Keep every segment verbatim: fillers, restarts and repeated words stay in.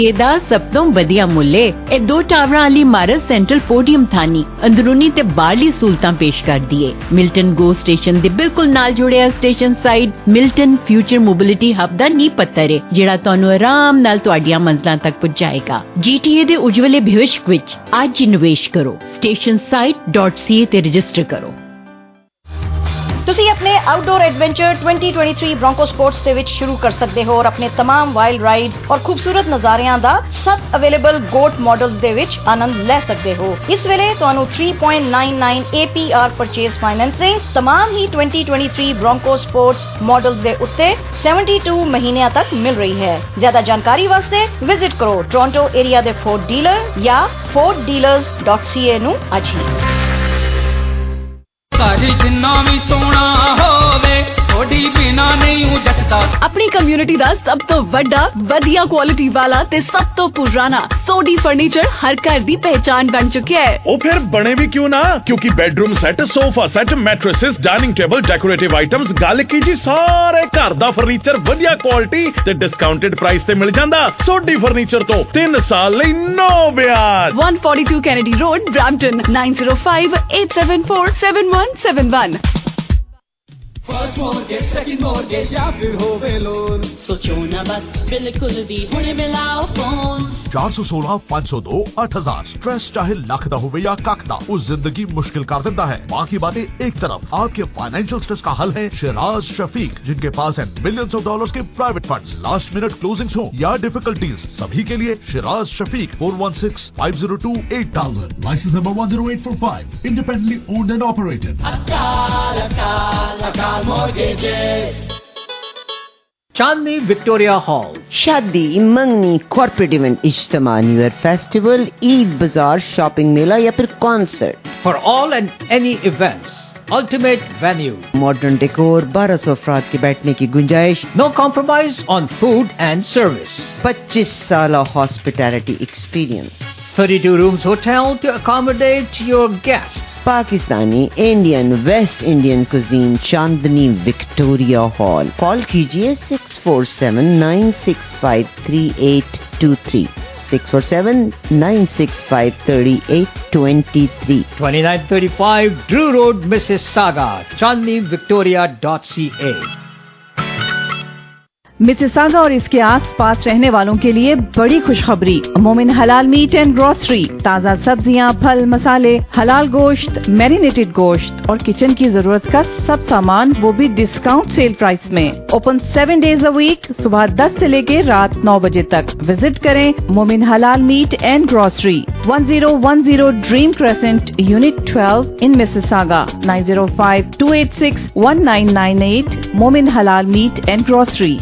ਇਹਦਾ ਸਭ ਤੋਂ ਵਧੀਆ ਮੁੱਲ ਏ। ਇਹ ਦੋ ਟਾਵਰਾਂ ਵਾਲੀ ਇਮਾਰਤ ਸੈਂਟਰਲ ਪੋਡੀਅਮ ਥਾਨੀ ਅੰਦਰੂਨੀ ਤੇ ਬਾਹਰਲੀ ਸਹੂਲਤਾਂ ਪੇਸ਼ ਕਰਦੀ ਏ। ਮਿਲਟਨ ਗੋ ਸਟੇਸ਼ਨ ਦੇ ਬਿਲਕੁਲ ਨਾਲ ਜੁੜਿਆ station side Milton future mobility hub ਦਾ ਨੀਂਹ ਪੱਥਰ ਏ, ਜਿਹੜਾ ਤੁਹਾਨੂੰ ਆਰਾਮ ਨਾਲ ਤੁਹਾਡੀਆਂ ਮੰਜ਼ਲਾਂ ਤੱਕ ਪਹੁੰਚਾਏਗਾ। ਜੀਟੀਏ ਦੇ ਉਜਵਲੇ ਭਵਿੱਖ ਵਿੱਚ ਅੱਜ ਹੀ ਨਿਵੇਸ਼ ਕਰੋ। Station site dot C A ਤੇ ਰਜਿਸਟਰ ਕਰੋ। ਤੁਸੀਂ ਆਪਣੇ outdoor adventure twenty twenty-three Bronco sports ਦੇ ਵਿੱਚ ਸ਼ੁਰੂ ਕਰ ਸਕਦੇ ਹੋ ਔਰ ਆਪਣੇ तमाम ਵਾਈਲਡ ਰਾਈਡਸ ਔਰ ਖੂਬਸੂਰਤ ਨਜ਼ਾਰਿਆਂ ਦਾ ਸਭ ਅਵੇਲੇਬਲ ਗੋਟ ਮਾਡਲਸ ਦੇ ਵਿੱਚ ਆਨੰਦ ਲੈ ਸਕਦੇ ਹੋ। ਇਸ ਵੇਲੇ ਤੁਹਾਨੂੰ three point nine nine A P R purchase financing तमाम ਹੀ twenty twenty-three Bronco sports models ਦੇ ਉੱਤੇ seventy-two ਮਹੀਨਿਆਂ ਤੱਕ ਮਿਲ ਰਹੀ ਹੈ। ਜ਼ਿਆਦਾ ਜਾਣਕਾਰੀ ਵਾਸਤੇ ਵਿਜ਼ਿਟ ਕਰੋ ਟੋਰਾਂਟੋ ਏਰੀਆ ਦੇ ਫੋਰਡ ਡੀਲਰ ਜਾਂ ford dealers dot c a ਨੂੰ ਅੱਜ ਹੀ। ਜਿੰਨਾ ਵੀ ਸੋਹਣਾ ਹੋਵੇ ਥੋੜੀ ਬਿਨਾ ਨਹੀਂ ਜੱਟਦਾ। ਆਪਣੀ ਕਮਿਊਨਿਟੀ ਦਾ ਸਭ ਤੋਂ ਵੱਡਾ ਵਧੀਆ ਕੁਆਲਿਟੀ ਵਾਲਾ ਤੇ ਸਭ ਤੋਂ ਪੁਰਾਣਾ ਸੋਡੀ ਫਰਨੀਚਰ ਹਰ ਘਰ ਦੀ ਪਹਿਚਾਨ ਬਣ ਚੁੱਕਿਆ ਹੈ। ਉਹ ਫਿਰ ਬਣੇ ਵੀ ਕਿਉਂ ਨਾ, ਕਿਉਂਕਿ bedroom set, sofa set, mattresses, dining table, decorative items, ਗੱਲ ਕੀ ਜੀ ਸਾਰੇ ਘਰ ਦਾ ਫਰਨੀਚਰ ਵਧੀਆ ਕੁਆਲਿਟੀ ਤੇ ਡਿਸਕਾਊਂਟਡ ਪ੍ਰਾਈਸ ਤੇ ਮਿਲ ਜਾਂਦਾ। ਸੋਡੀ ਫਰਨੀਚਰ ਤੋਂ ਤਿੰਨ ਸਾਲ ਲਈ ਨੋ ਵਿਆਜ। one forty-two Kennedy Road, Brampton, nine zero five eight seven four seven one seven one। First mortgage, second mortgage या फिर होवे लोन, सोचो ना बस बिल्कुल भी हुणे मिलाओ फोन। चार सौ सोलह पाँच सौ दो आठ हजार स्ट्रेस चाहे लख दा होवे या कख दा, उस जिंदगी मुश्किल कर देता है। बाकी बातें एक तरफ, आपके फाइनेंशियल स्ट्रेस का हल है शिराज शफीक, जिनके पास है मिलियंस ऑफ डॉलर्स के private funds. Last minute closings हो या डिफिकल्टीज, सभी के लिए Shiraz Shafiq four one six five zero two eight thousand, license number one zero eight four five, independently owned and operated. Akal Akal Akal mortgages। Chandni Victoria hall, शादी, मंगनी, corporate event, इज्तिमा, new year festival, Eid बाजार, shopping मेला या फिर concert, for all and any events ultimate venue, modern decor, बारह सौ अफराद के बैठने की गुंजाइश, no compromise on food and service, पच्चीस साल hospitality experience, thirty-two rooms hotel to accommodate your guests, Pakistani, Indian, West Indian cuisine, Chandni Victoria hall. Call कीजिए six four seven nine six five three eight two three, six four seven nine six five three eight two three, twenty-nine thirty-five Drew Road, Mississauga, chandni victoria dot c a। Mississauga और इसके आसपास रहने वालों के लिए बड़ी खुशखबरी। मोमिन हलाल मीट एंड ग्रोसरी, ताज़ा सब्जियां, फल, मसाले, हलाल गोश्त, मैरिनेटेड गोश्त और किचन की जरूरत का सब सामान, वो भी डिस्काउंट सेल प्राइस में। Open seven days a week, सुबह दस से लेके रात नौ बजे तक। विजिट करें मोमिन हलाल meet and grocery, one zero one zero dream crescent, unit twelve in Mississauga, nine zero five two eight six one nine nine eight। Momin हलाल meet and grocery.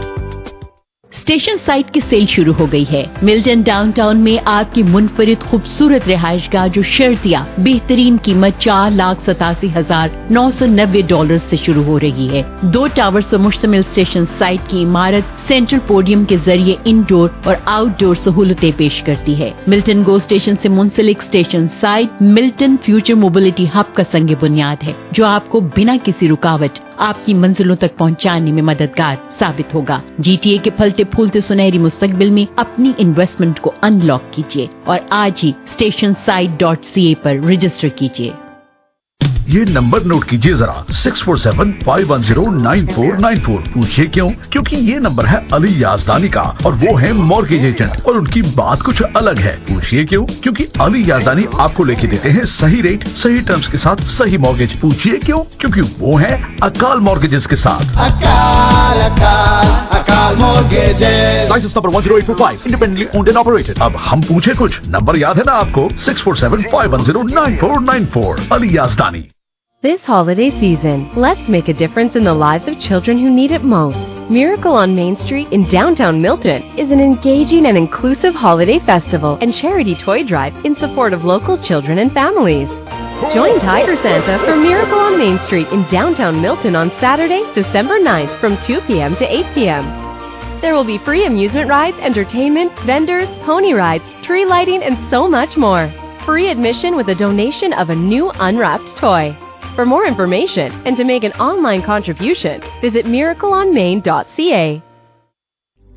Station site की सेल शुरू हो गई है। मिल्टन डाउनटाउन में आपकी मुनफरिद खूबसूरत रिहायशगाह जो शर्तिया बेहतरीन कीमत चार लाख सतासी हजार नौ सौ नब्बे डॉलर से शुरू हो रही है। दो टावर से मुश्तमिल स्टेशन साइट की इमारत सेंट्रल पोडियम के जरिए इंडोर और आउटडोर सहूलतें पेश करती है। मिल्टन गो स्टेशन से मुंसलिक station site Milton future mobility hub का संग बुनियाद है, जो आपको बिना किसी रुकावट आपकी मंजिलों तक पहुंचाने में मददगार साबित होगा। जीटीए के फलते फूलते सुनहरी मुस्तकबिल में अपनी इन्वेस्टमेंट को अनलॉक कीजिए और आज ही station site dot C A पर रजिस्टर कीजिए। ये नंबर नोट कीजिए जरा, six four seven five one zero nine four nine four. पूछिए क्यों? क्योंकि ये नंबर है अली याजदानी का और वो है मॉर्गेज एजेंट, और उनकी बात कुछ अलग है। पूछिए क्यों? क्योंकि अली याजदानी आपको लेके देते हैं सही रेट, सही टर्म्स के साथ सही मॉर्गेज। पूछिए क्यों? क्योंकि वो है अकाल मॉर्गेजेस के साथ। Akal Akal Akal mortgages, license number one zero eight four five, independently owned and operated. अब हम पूछे कुछ, नंबर याद है ना आपको? Six four seven five one zero nine four nine four, Ali Yazdani. This holiday season, let's make a difference in the lives of children who need it most. Miracle on Main Street in downtown Milton is an engaging and inclusive holiday festival and charity toy drive in support of local children and families. Join Tiger Santa for Miracle on Main Street in downtown Milton on Saturday, December ninth from two p.m. to eight p.m. There will be free amusement rides, entertainment, vendors, pony rides, tree lighting, and so much more. Free admission with a donation of a new unwrapped toy. For more information and to make an online contribution, visit miracle on main dot c a.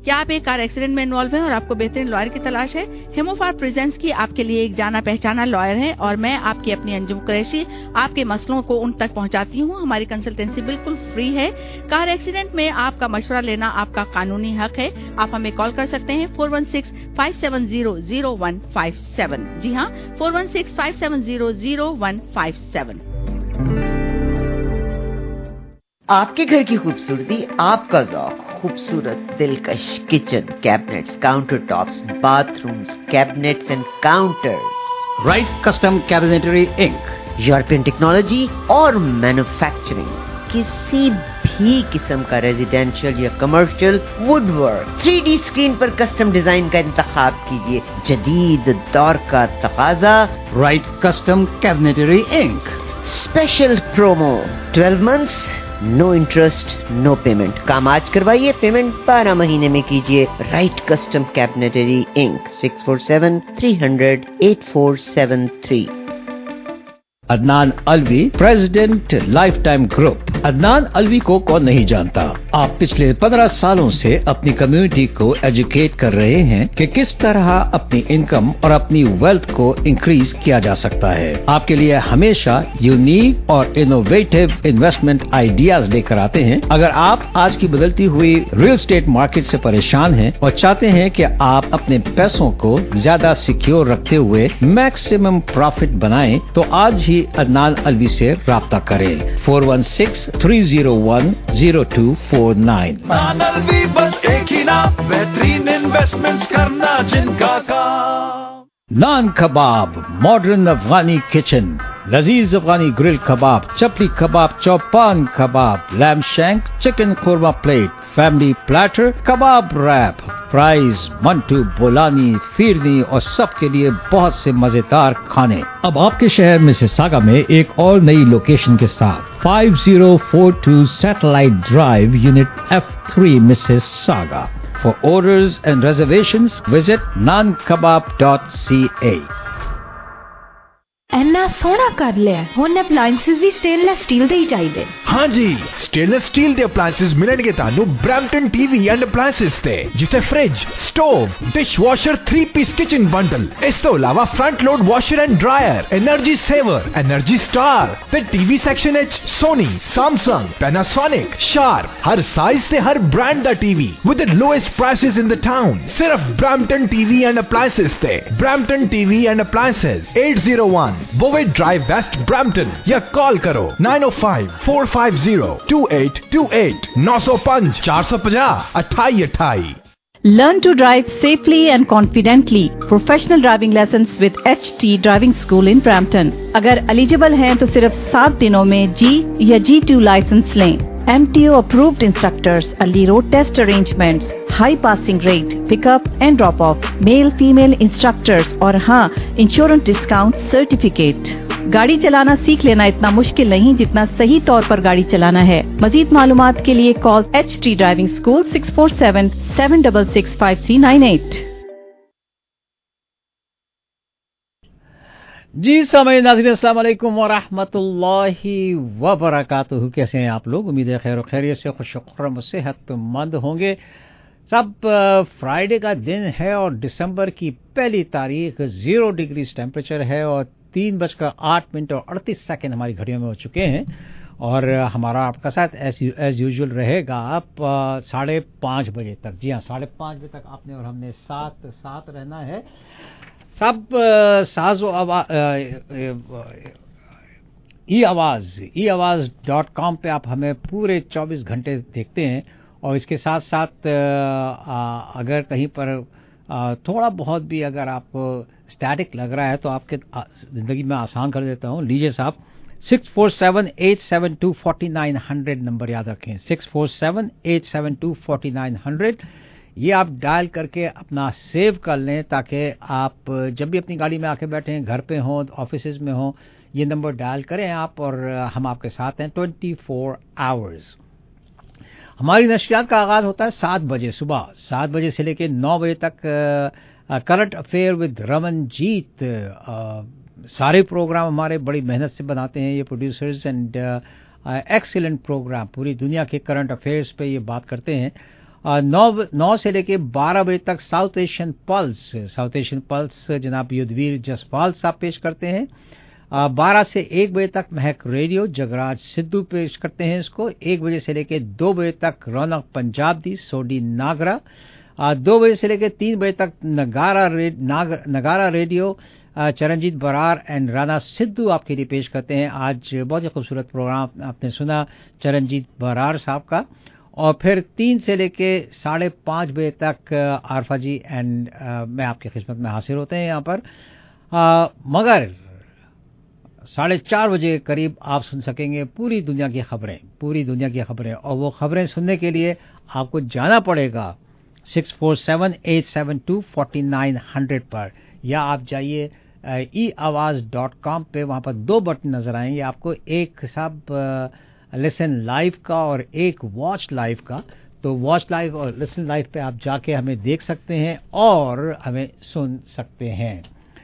क्या आप एक car accident में involve हैं और आपको बेहतरीन lawyer की तलाश है? हेमोफार प्रेजेंट्स की आपके लिए एक जाना पहचाना लॉयर है और मैं आपकी अपनी अंजुम कुरैशी आपके मसलों को उन तक पहुंचाती हूं। हमारी कंसल्टेंसी बिल्कुल फ्री है। कार एक्सीडेंट में आपका मशवरा लेना आपका कानूनी हक है। आप हमें कॉल कर सकते हैं four one six five seven zero zero one five seven. जी हाँ, four one six five seven zero zero one five seven. आपके घर की खूबसूरती, आपका ज़ौक, खूबसूरत दिलकश kitchen cabinets, counter tops, bathrooms, cabinets and counters. Right custom cabinetry inc, European technology और मैन्युफैक्चरिंग, किसी भी किस्म का रेजिडेंशियल या commercial woodwork, three D screen पर कस्टम डिजाइन का इंतखाब कीजिए। जदीद दौर का तकाजा, right custom cabinetry inc. Special promo, twelve months, no interest, no payment. काम आज करवाइए, पेमेंट बारह महीने में कीजिए। Right custom cabinetry inc, six four seven three hundred eight four seven three. Adnan Alvi, president life time group. Adnan Alvi को कौन नहीं जानता। आप पिछले पंद्रह सालों से अपनी कम्युनिटी को एजुकेट कर रहे हैं कि किस तरह अपनी इनकम और अपनी वेल्थ को इंक्रीज किया जा सकता है। आपके लिए हमेशा यूनिक और इनोवेटिव इन्वेस्टमेंट आइडियाज लेकर आते हैं। अगर आप आज की बदलती हुई रियल एस्टेट मार्केट से परेशान हैं और चाहते हैं कि आप अपने पैसों को ज्यादा सिक्योर रखते हुए मैक्सिमम प्रॉफिट बनाएं, तो आज ही अदनान अलवी से राब्ता करें। Four one six three zero one zero two four nine. Adnan Alvi, बस एक ही नाम, बेहतरीन इन्वेस्टमेंट्स करना जिनका काम। नान कबाब, मॉडर्न अफगानी किचन, लजीज Afghani grill kebab, chapli kebab, chopan kebab, lamb shank, chicken korma plate, family platter, kebab wrap, fries, mantu, bolani, phirni और सबके लिए बहुत से मजेदार खाने। अब आपके शहर मिसिसागा में एक और नई लोकेशन के साथ five zero four two satellite drive, unit F three, Mississauga. For orders and reservations, visit nan kebab dot c a। ਇੰਨਾ ਸੋਹਣਾ ਕਰ ਲਿਆ। ਹੁਣ ਅਪਲਾਈਐਂਸਸ ਵੀ ਸਟੇਨਲੈਸ ਸਟੀਲ ਦੇ ਹੀ ਚਾਹੀਦੇ। हाँ जी, स्टेनलेस स्टील ਦੇ ਅਪਲਾਈਐਂਸਸ ਮਿਲਣਗੇ ਤੁਹਾਨੂੰ ਬ੍ਰੈਂਪਟਨ ਟੀਵੀ ਐਂਡ ਅਪਲਾਈਐਂਸਸ ਤੇ, ਜਿੱਥੇ fridge, stove, dish washer, three piece kitchen bundle, ਇਸ ਤੋਂ ਇਲਾਵਾ front load washer and dryer, energy saver, energy star ਤੇ ਟੀਵੀ ਸੈਕਸ਼ਨ ਵਿੱਚ ਸੋਨੀ, ਸੈਮਸੰਗ, ਪੈਨਾਸੋਨਿਕ, ਸ਼ਾਰਪ, ਹਰ ਸਾਈਜ਼ ਤੇ ਹਰ ਬ੍ਰਾਂਡ ਦਾ TV with the lowest prices in the town. ਸਿਰਫ ਬ੍ਰੈਂਪਟਨ ਟੀਵੀ ਐਂਡ ਅਪਲਾਈਐਂਸਸ ਤੇ। Brampton TV and appliances, eight oh one Bovey Drive West, Brampton, या call करो nine oh five four five zero two eight two eight, nine oh five four five zero अट्ठाई अट्ठाई। Learn to drive safely and confidently. Professional driving lessons with H T Driving School in Brampton. अगर eligible हैं तो सिर्फ सात दिनों में G या G two लाइसेंस लें। M T O approved instructors, early road test arrangements, high passing rate, pickup and drop off, male female instructors और हाँ, insurance discount certificate। गाड़ी चलाना सीख लेना इतना मुश्किल नहीं जितना सही तौर पर गाड़ी चलाना है। मजीद मालूमात के लिए call H T Driving School six four seven seven six six five three nine eight। जी सामईन नाज़रीन, अस्सलाम वालेकुम व रहमतुल्लाहि व बरकातुहू। कैसे हैं आप लोग? उम्मीद है खैर और खैरियत से, खुश खुर्रम सेहतमंद होंगे। सब फ्राइडे का दिन है और दिसंबर की पहली तारीख, जीरो डिग्री टेम्परेचर है और तीन बजकर आठ मिनट और अड़तीस सेकेंड हमारी घड़ियों में हो चुके हैं। और हमारा आपका साथ एज यूजुअल रहेगा आप साढ़े पाँच बजे तक। जी हाँ, साढ़े पाँच बजे तक आपने और हमने साथ साथ रहना है। सब साजो ई आवाज़ ई आवाज़ डॉट कॉम पे आप हमें पूरे चौबीस घंटे देखते हैं। और इसके साथ साथ अगर कहीं पर थोड़ा बहुत भी अगर आपको स्टैटिक लग रहा है तो आपके ज़िंदगी में आसान कर देता हूँ। लीजिए साहब, six four seven eight seven two forty nine hundred number याद रखें, six four seven eight seven two forty nine hundred. ये आप डायल करके अपना सेव कर लें ताकि आप जब भी अपनी गाड़ी में आके बैठें, घर पे हों, ऑफिस में हों, ये नंबर डायल करें आप और हम आपके साथ हैं ट्वेंटी फोर आवर्स। हमारी नशियात का आगाज़ होता है सात बजे सुबह, सात बजे से लेकर नौ बजे तक करंट अफेयर विद रमनजीत। सारे प्रोग्राम हमारे बड़ी मेहनत से बनाते हैं ये प्रोड्यूसर्स एंड एक्सीलेंट प्रोग्राम, पूरी दुनिया के करंट अफेयर्स पे ये बात करते हैं। नौ नौ से लेके बारह बजे तक South Asian pulse South Asian pulse जनाब युद्धवीर जसपाल साहब पेश करते हैं। बारह से एक बजे तक महक रेडियो जगराज सिद्धू पेश करते हैं इसको। एक बजे से लेके दो बजे तक रौनक पंजाब दी सोडी नागरा। दो बजे से लेके तीन बजे तक नगारा रे, नाग, नगारा रेडियो चरणजीत बरार एंड राणा सिद्धू आपके लिए पेश करते हैं। आज बहुत ही खूबसूरत प्रोग्राम आपने सुना चरणजीत बरार साहब का। और फिर तीन से लेके साढ़े पाँच बजे तक आरफा जी एंड मैं आपकी खिदमत में हाजिर होते हैं यहाँ पर। आ, मगर साढ़े चार बजे करीब आप सुन सकेंगे पूरी दुनिया की खबरें पूरी दुनिया की खबरें और वो खबरें सुनने के लिए आपको जाना पड़ेगा six four seven eight seven two forty nine hundred पर, या आप जाइए ई आवाज डॉट कॉम पे। वहाँ पर दो बटन नजर आएंगे आपको, एक साहब लिसन लाइव का और एक वॉच लाइव का। तो वॉच लाइव और लिसन लाइव पे आप जाके हमें देख सकते हैं और हमें सुन सकते हैं।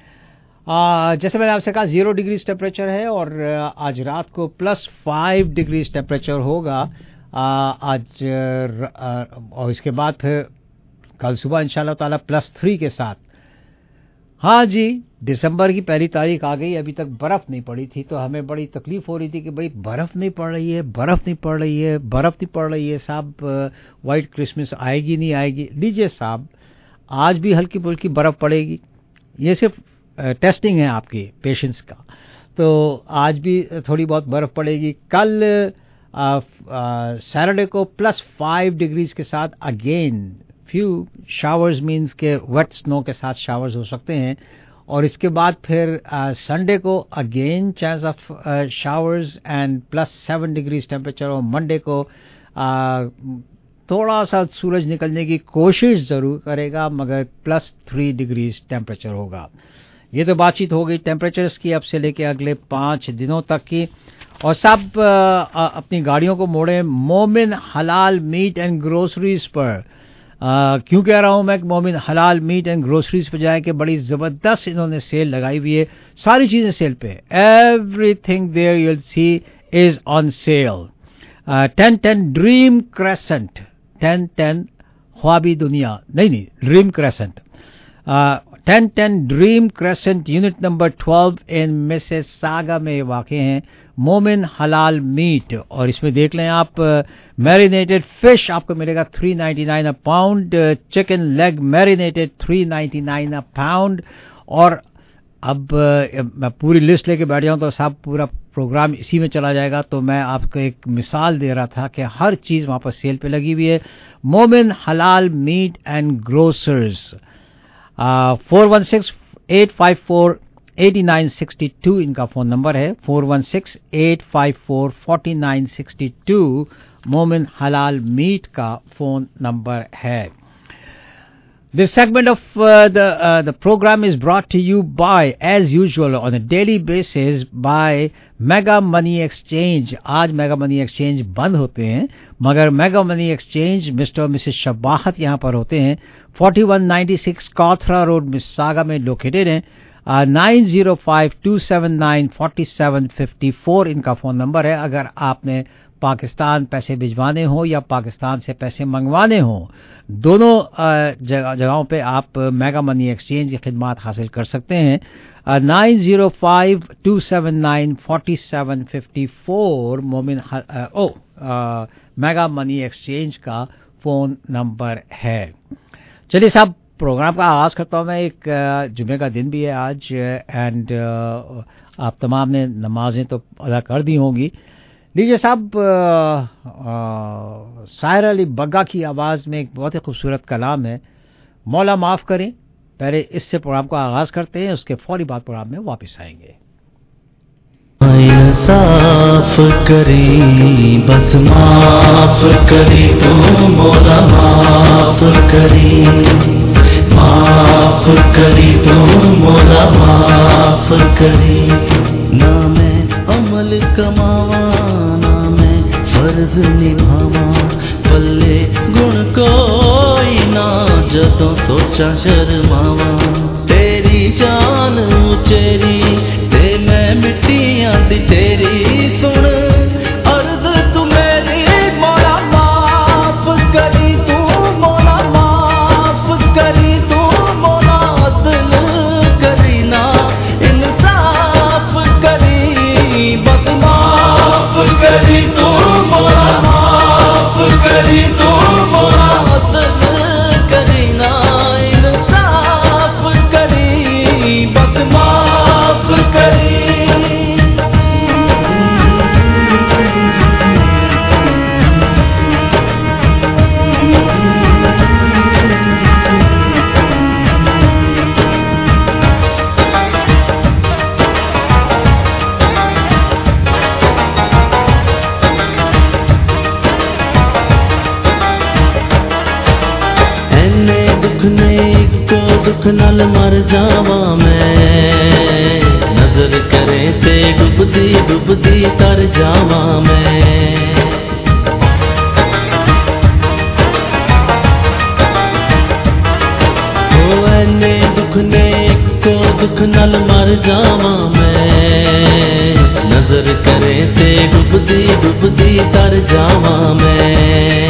आ, जैसे मैंने आपसे कहा जीरो डिग्रीज टेम्परेचर है और आज रात को प्लस फाइव डिग्रीज टेम्परेचर होगा आ, आज आ, और इसके बाद फिर कल सुबह इंशाल्लाह ताला प्लस थ्री के साथ। हाँ जी, दिसंबर की पहली तारीख आ गई, अभी तक बर्फ नहीं पड़ी थी तो हमें बड़ी तकलीफ हो रही थी कि भाई बर्फ नहीं पड़ रही है बर्फ नहीं पड़ रही है बर्फ नहीं पड़ रही है साहब, वाइट क्रिसमस आएगी नहीं आएगी। लीजिए साहब, आज भी हल्की फुल्की बर्फ पड़ेगी। ये सिर्फ टेस्टिंग है आपकी पेशेंस का। तो आज भी थोड़ी बहुत बर्फ पड़ेगी। कल सैटरडे को प्लस फाइव डिग्रीज के साथ अगेन फ्यू शावर्स मीन्स के वेट स्नो के साथ शावर्स हो सकते हैं। और इसके बाद फिर संडे को again chance of showers and plus seven degrees temperature. और मंडे को uh, थोड़ा सा सूरज निकलने की कोशिश जरूर करेगा मगर प्लस थ्री डिग्रीज टेम्परेचर होगा। ये तो बातचीत हो गई टेम्परेचर्स की अब से लेके अगले पाँच दिनों तक की। और सब अपनी गाड़ियों को मोड़े मोमिन हलाल मीट एंड ग्रोसरीज पर। Uh, क्यों कह रहा हूं मैं मोमिन हलाल मीट एंड ग्रोसरीज पे जाए कि बड़ी जबरदस्त इन्होंने सेल लगाई हुई है, सारी चीजें सेल पे, everything there you will see is on sale. Ten ten dream crescent, ten ten ख्वाबी दुनिया नहीं नहीं dream crescent, ten ten dream crescent unit number twelve in Mississauga में वाक़ हैं मोमिन हलाल मीट। और इसमें देख लें आप मैरिनेटेड फिश आपको मिलेगा three ninety nine a pound, chicken leg marinated three ninety nine a pound. और अब मैं पूरी लिस्ट लेके बैठ जाऊं तो साहब पूरा प्रोग्राम इसी में चला जाएगा। तो मैं आपको एक मिसाल दे रहा था कि हर चीज़ वहाँ पर सेल पे लगी हुई है। मोमिन हलाल meet and grocers, four one six eight five four eight nine six two इनका फोन नंबर है, four one six eight five four four nine six two Momin हलाल मीट का फोन नंबर है। This segment of uh, the uh, the program is brought to you by, as usual, on a daily basis by Mega Money Exchange. आज Mega Money Exchange बंद होते हैं मगर Mega Money Exchange mister और misses Shabahat यहाँ पर होते हैं। Forty one ninety six Cawthra road Mississauga में लोकेटेड हैं। Nine zero five two seven nine forty seven fifty four इनका फ़ोन नंबर है। अगर आपने पाकिस्तान पैसे भिजवाने हो या पाकिस्तान से पैसे मंगवाने हो, दोनों जगह जगहों पे आप मेगा मनी एक्सचेंज की खिदमत हासिल कर सकते हैं। Nine zero five two seven nine forty seven fifty four Momin ओ मेगा मनी एक्सचेंज का फ़ोन नंबर है। चलिए साहब, प्रोग्राम का आगाज़ करता हूँ मैं। एक जुमे का दिन भी है आज एंड आप तमाम ने नमाजें तो अदा कर दी होंगी। लीजिए साहब, साहिर अली बग्गा की आवाज़ में एक बहुत ही खूबसूरत कलाम है, मौला माफ़ करें। पहले इससे प्रोग्राम को आगाज़ करते हैं, उसके फौरी बाद प्रोग्राम में वापस आएंगे। साफ करी बस माफ करी तू मौला माफ करी, माफ करी तू मौला माफ करी। ना मैं अमल कमावा ना मैं फर्ज निभावा, पल्ले गुण कोई ना जदों सोचा शर्मावा। तेरी जान उचेरी ते मैं मिट्टियां दी तेरी सुन अर्ज तू मेरी मौला माफ करी तू दुख नाल मर जावां मैं नजर करे ते डुबदी डुबदी तर जावां मैं ओ ऐने दुख ने इको दुख नाल मर जावां मैं नजर करे ते डुबदी डुबदी तर जावां मैं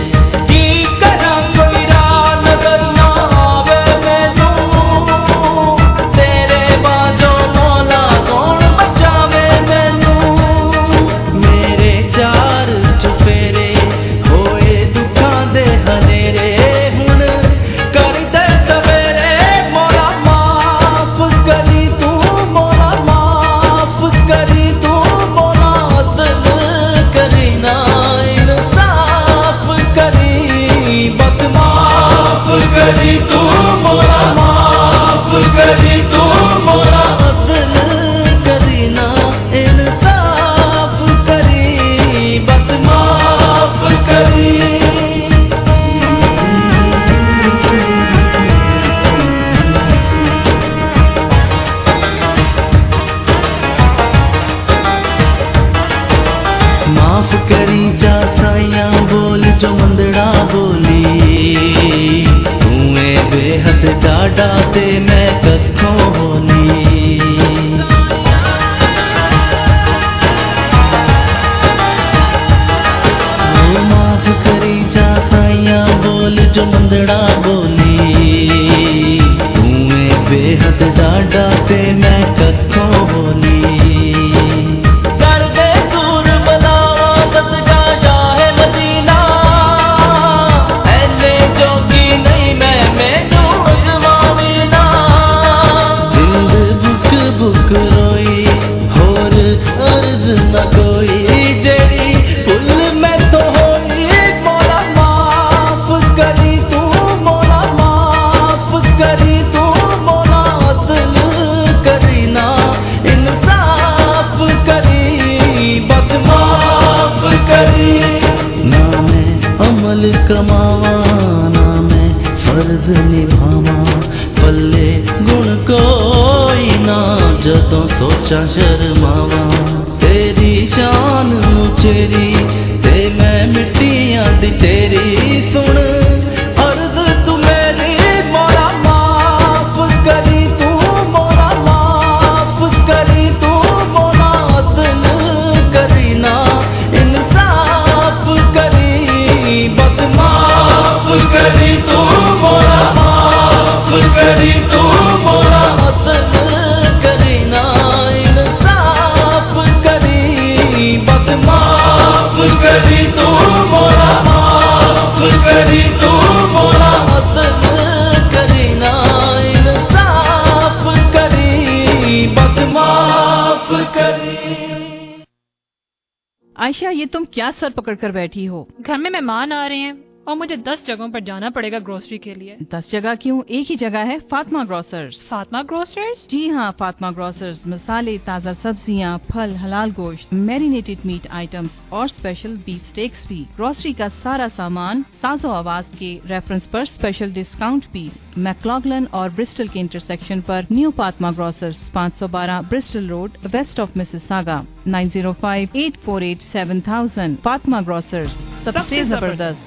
आयशा, ये तुम क्या सर पकड़ कर बैठी हो? घर में मेहमान आ रहे हैं और मुझे दस जगहों पर जाना पड़ेगा ग्रोसरी के लिए। दस जगह क्यों? एक ही जगह है, फातिमा ग्रोसर्स। फातिमा ग्रोसर्स? जी हाँ, फातिमा ग्रोसर्स मसाले, ताज़ा सब्जियाँ, फल, हलाल गोश्त, मैरिनेटेड मीट आइटम्स और स्पेशल बीफ स्टेक्स भी। ग्रोसरी का सारा सामान साजो आवाज के रेफरेंस पर स्पेशल डिस्काउंट भी। मैक्लॉगलन और ब्रिस्टल के इंटरसेक्शन पर न्यू फातिमा ग्रोसर्स, पाँच सौ बारह Bristol road, west of Mississauga, nine zero five eight four eight seven thousand. Fatima grocers, सबसे जबरदस्त।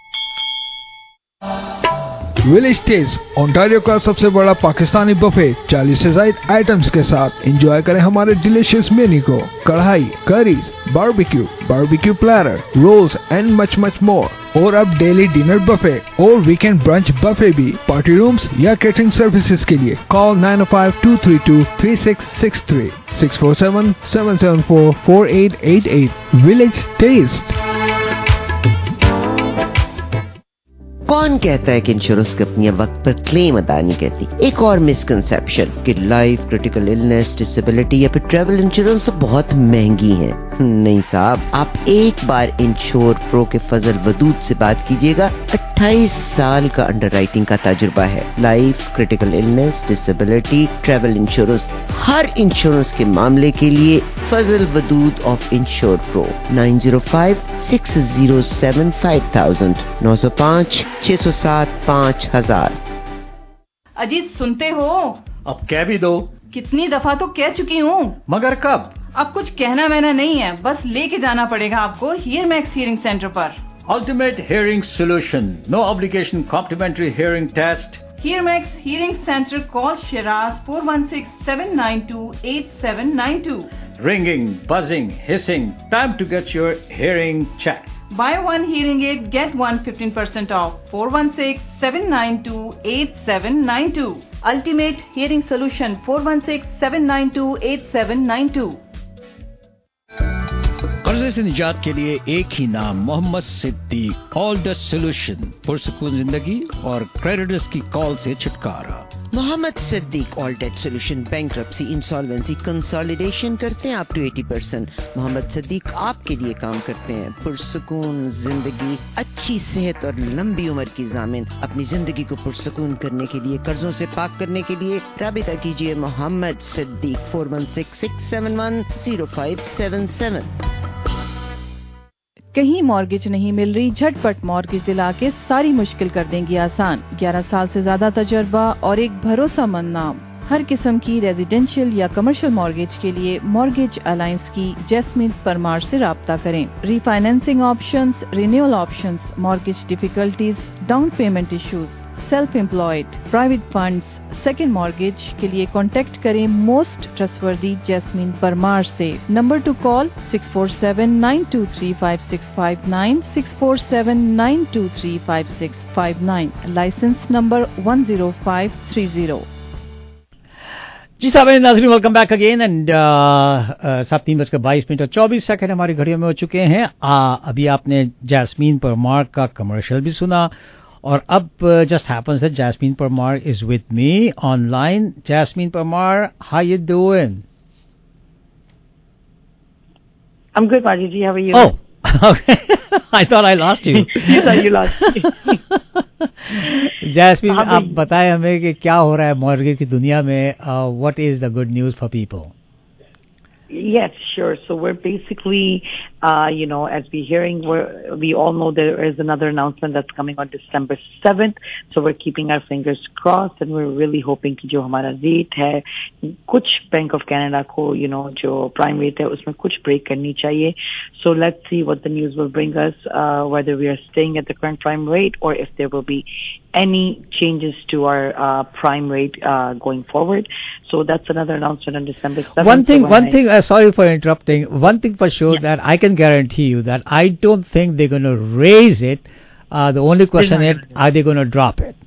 विलेज टेस्ट ओंटारियो का सबसे बड़ा पाकिस्तानी बफे चालीस से ज्यादा आइटम्स के साथ एंजॉय करें हमारे डिलीशियस मेन्यू को। Kadhai, curries, barbecue, barbecue platter, rolls and much much more. और अब डेली डिनर बफे और वीकेंड ब्रंच बफे भी। पार्टी रूम्स या कैटरिंग सर्विसेज के लिए call nine five two three two three six six three six four seven seven seven four four eight eight eight. Village taste. कौन कहता है कि insurance कंपनियां वक्त पर क्लेम अदा नहीं करती? एक और मिसकंसेप्शन कि लाइफ, क्रिटिकल इलनेस, डिसेबिलिटी या फिर ट्रैवल इंश्योरेंस तो बहुत महंगी है। नहीं साहब, आप एक बार इंश्योर प्रो के फजल वदूद से बात कीजिएगा। अट्ठाईस साल का अंडरराइटिंग का तजुर्बा है। Life, critical illness, disability, travel insurance, हर इंश्योरेंस के मामले के लिए Fazal Wadood of insure pro. Nine zero five six zero seven five thousand, नौ सौ पाँच छह सौ सात पाँच हजार। अजीत सुनते हो? अब कह भी दो। कितनी दफा तो कह चुकी हूँ। मगर कब? अब कुछ कहना वहना नहीं है, बस लेके जाना पड़ेगा आपको हियर मैक्स हियरिंग सेंटर पर। Ultimate Hearing Solution. No obligation complimentary hearing test. Hear Max Hearing Center. Call Shiraz four one six, seven nine two, eight seven nine two. Ringing, buzzing, hissing. Time to get your hearing checked. Buy one hearing aid, get one fifteen percent off. four one six, seven nine two, eight seven nine two. Ultimate Hearing Solution. four one six, seven nine two, eight seven nine two. कर्जे से निजात के लिए एक ही नाम, Mohammad Siddiq. All the solution, पुरसुकून जिंदगी और क्रेडिटर्स की कॉल से छुटकारा। Mohammad Siddiq all debt solution, bankruptcy, insolvency, consolidation करते हैं अप टू अस्सी परसेंट। मोहम्मद सिद्दीक आपके लिए काम करते हैं। पुरसुकून जिंदगी, अच्छी सेहत और लंबी उम्र की ज़ामिन। अपनी जिंदगी को पुरसुकून करने के लिए, कर्जों से पाक करने के लिए राबिता कीजिए Mohammad Siddiq four one six six seven one zero five seven seven. कहीं मॉर्गेज नहीं मिल रही, झटपट मॉर्गेज दिला के सारी मुश्किल कर देंगी आसान। ग्यारह साल से ज्यादा तजर्बा और एक भरोसामंद नाम। हर किस्म की रेजिडेंशियल या कमर्शियल मॉर्गेज के लिए मॉर्गेज अलायंस की जैस्मिन परमार से राब्ता करें। Refinancing options, renewal options, mortgage difficulties, down payment issues, self employed, private funds, second mortgage के लिए कॉन्टेक्ट करें मोस्ट ट्रस्टवर्दी जैस्मिन परमार से। Number to call six four seven nine two three five six five nine, six four seven nine two three five six five nine. License number one zero five three zero. जी साहब नाज़रीन, welcome back again and साहब तीन बजकर बाईस minute और चौबीस second हमारी घड़ियों में हो चुके हैं। आ, अभी आपने जैस्मीन परमार का कमर्शियल भी सुना और अब just happens that Jasmine Parmar is with me online. Jasmine Parmar, how you doing? I'm good, Paji ji. How are you? Oh, okay. I thought I lost you. You thought you lost me. Jasmine, आप बताएं हमें कि क्या हो रहा है mortgage की दुनिया में। What is the good news for people? Yes, sure. So we're basically, uh, you know, as we're hearing, we're, we all know there is another announcement that's coming on December seventh. So we're keeping our fingers crossed and we're really hoping कि जो हमारा rate है, कुछ Bank of Canada को, you know, जो prime rate है, उसमें कुछ break करनी चाहिए. So let's see what the news will bring us, uh, whether we are staying at the current prime rate or if there will be any changes to our uh, prime rate uh, going forward. So that's another announcement on December seventh. One thing, so one I, thing, uh, sorry for interrupting. One thing for sure yeah. that I can guarantee you that I don't think they're going to raise it. Uh, the only question is, are they going to drop it?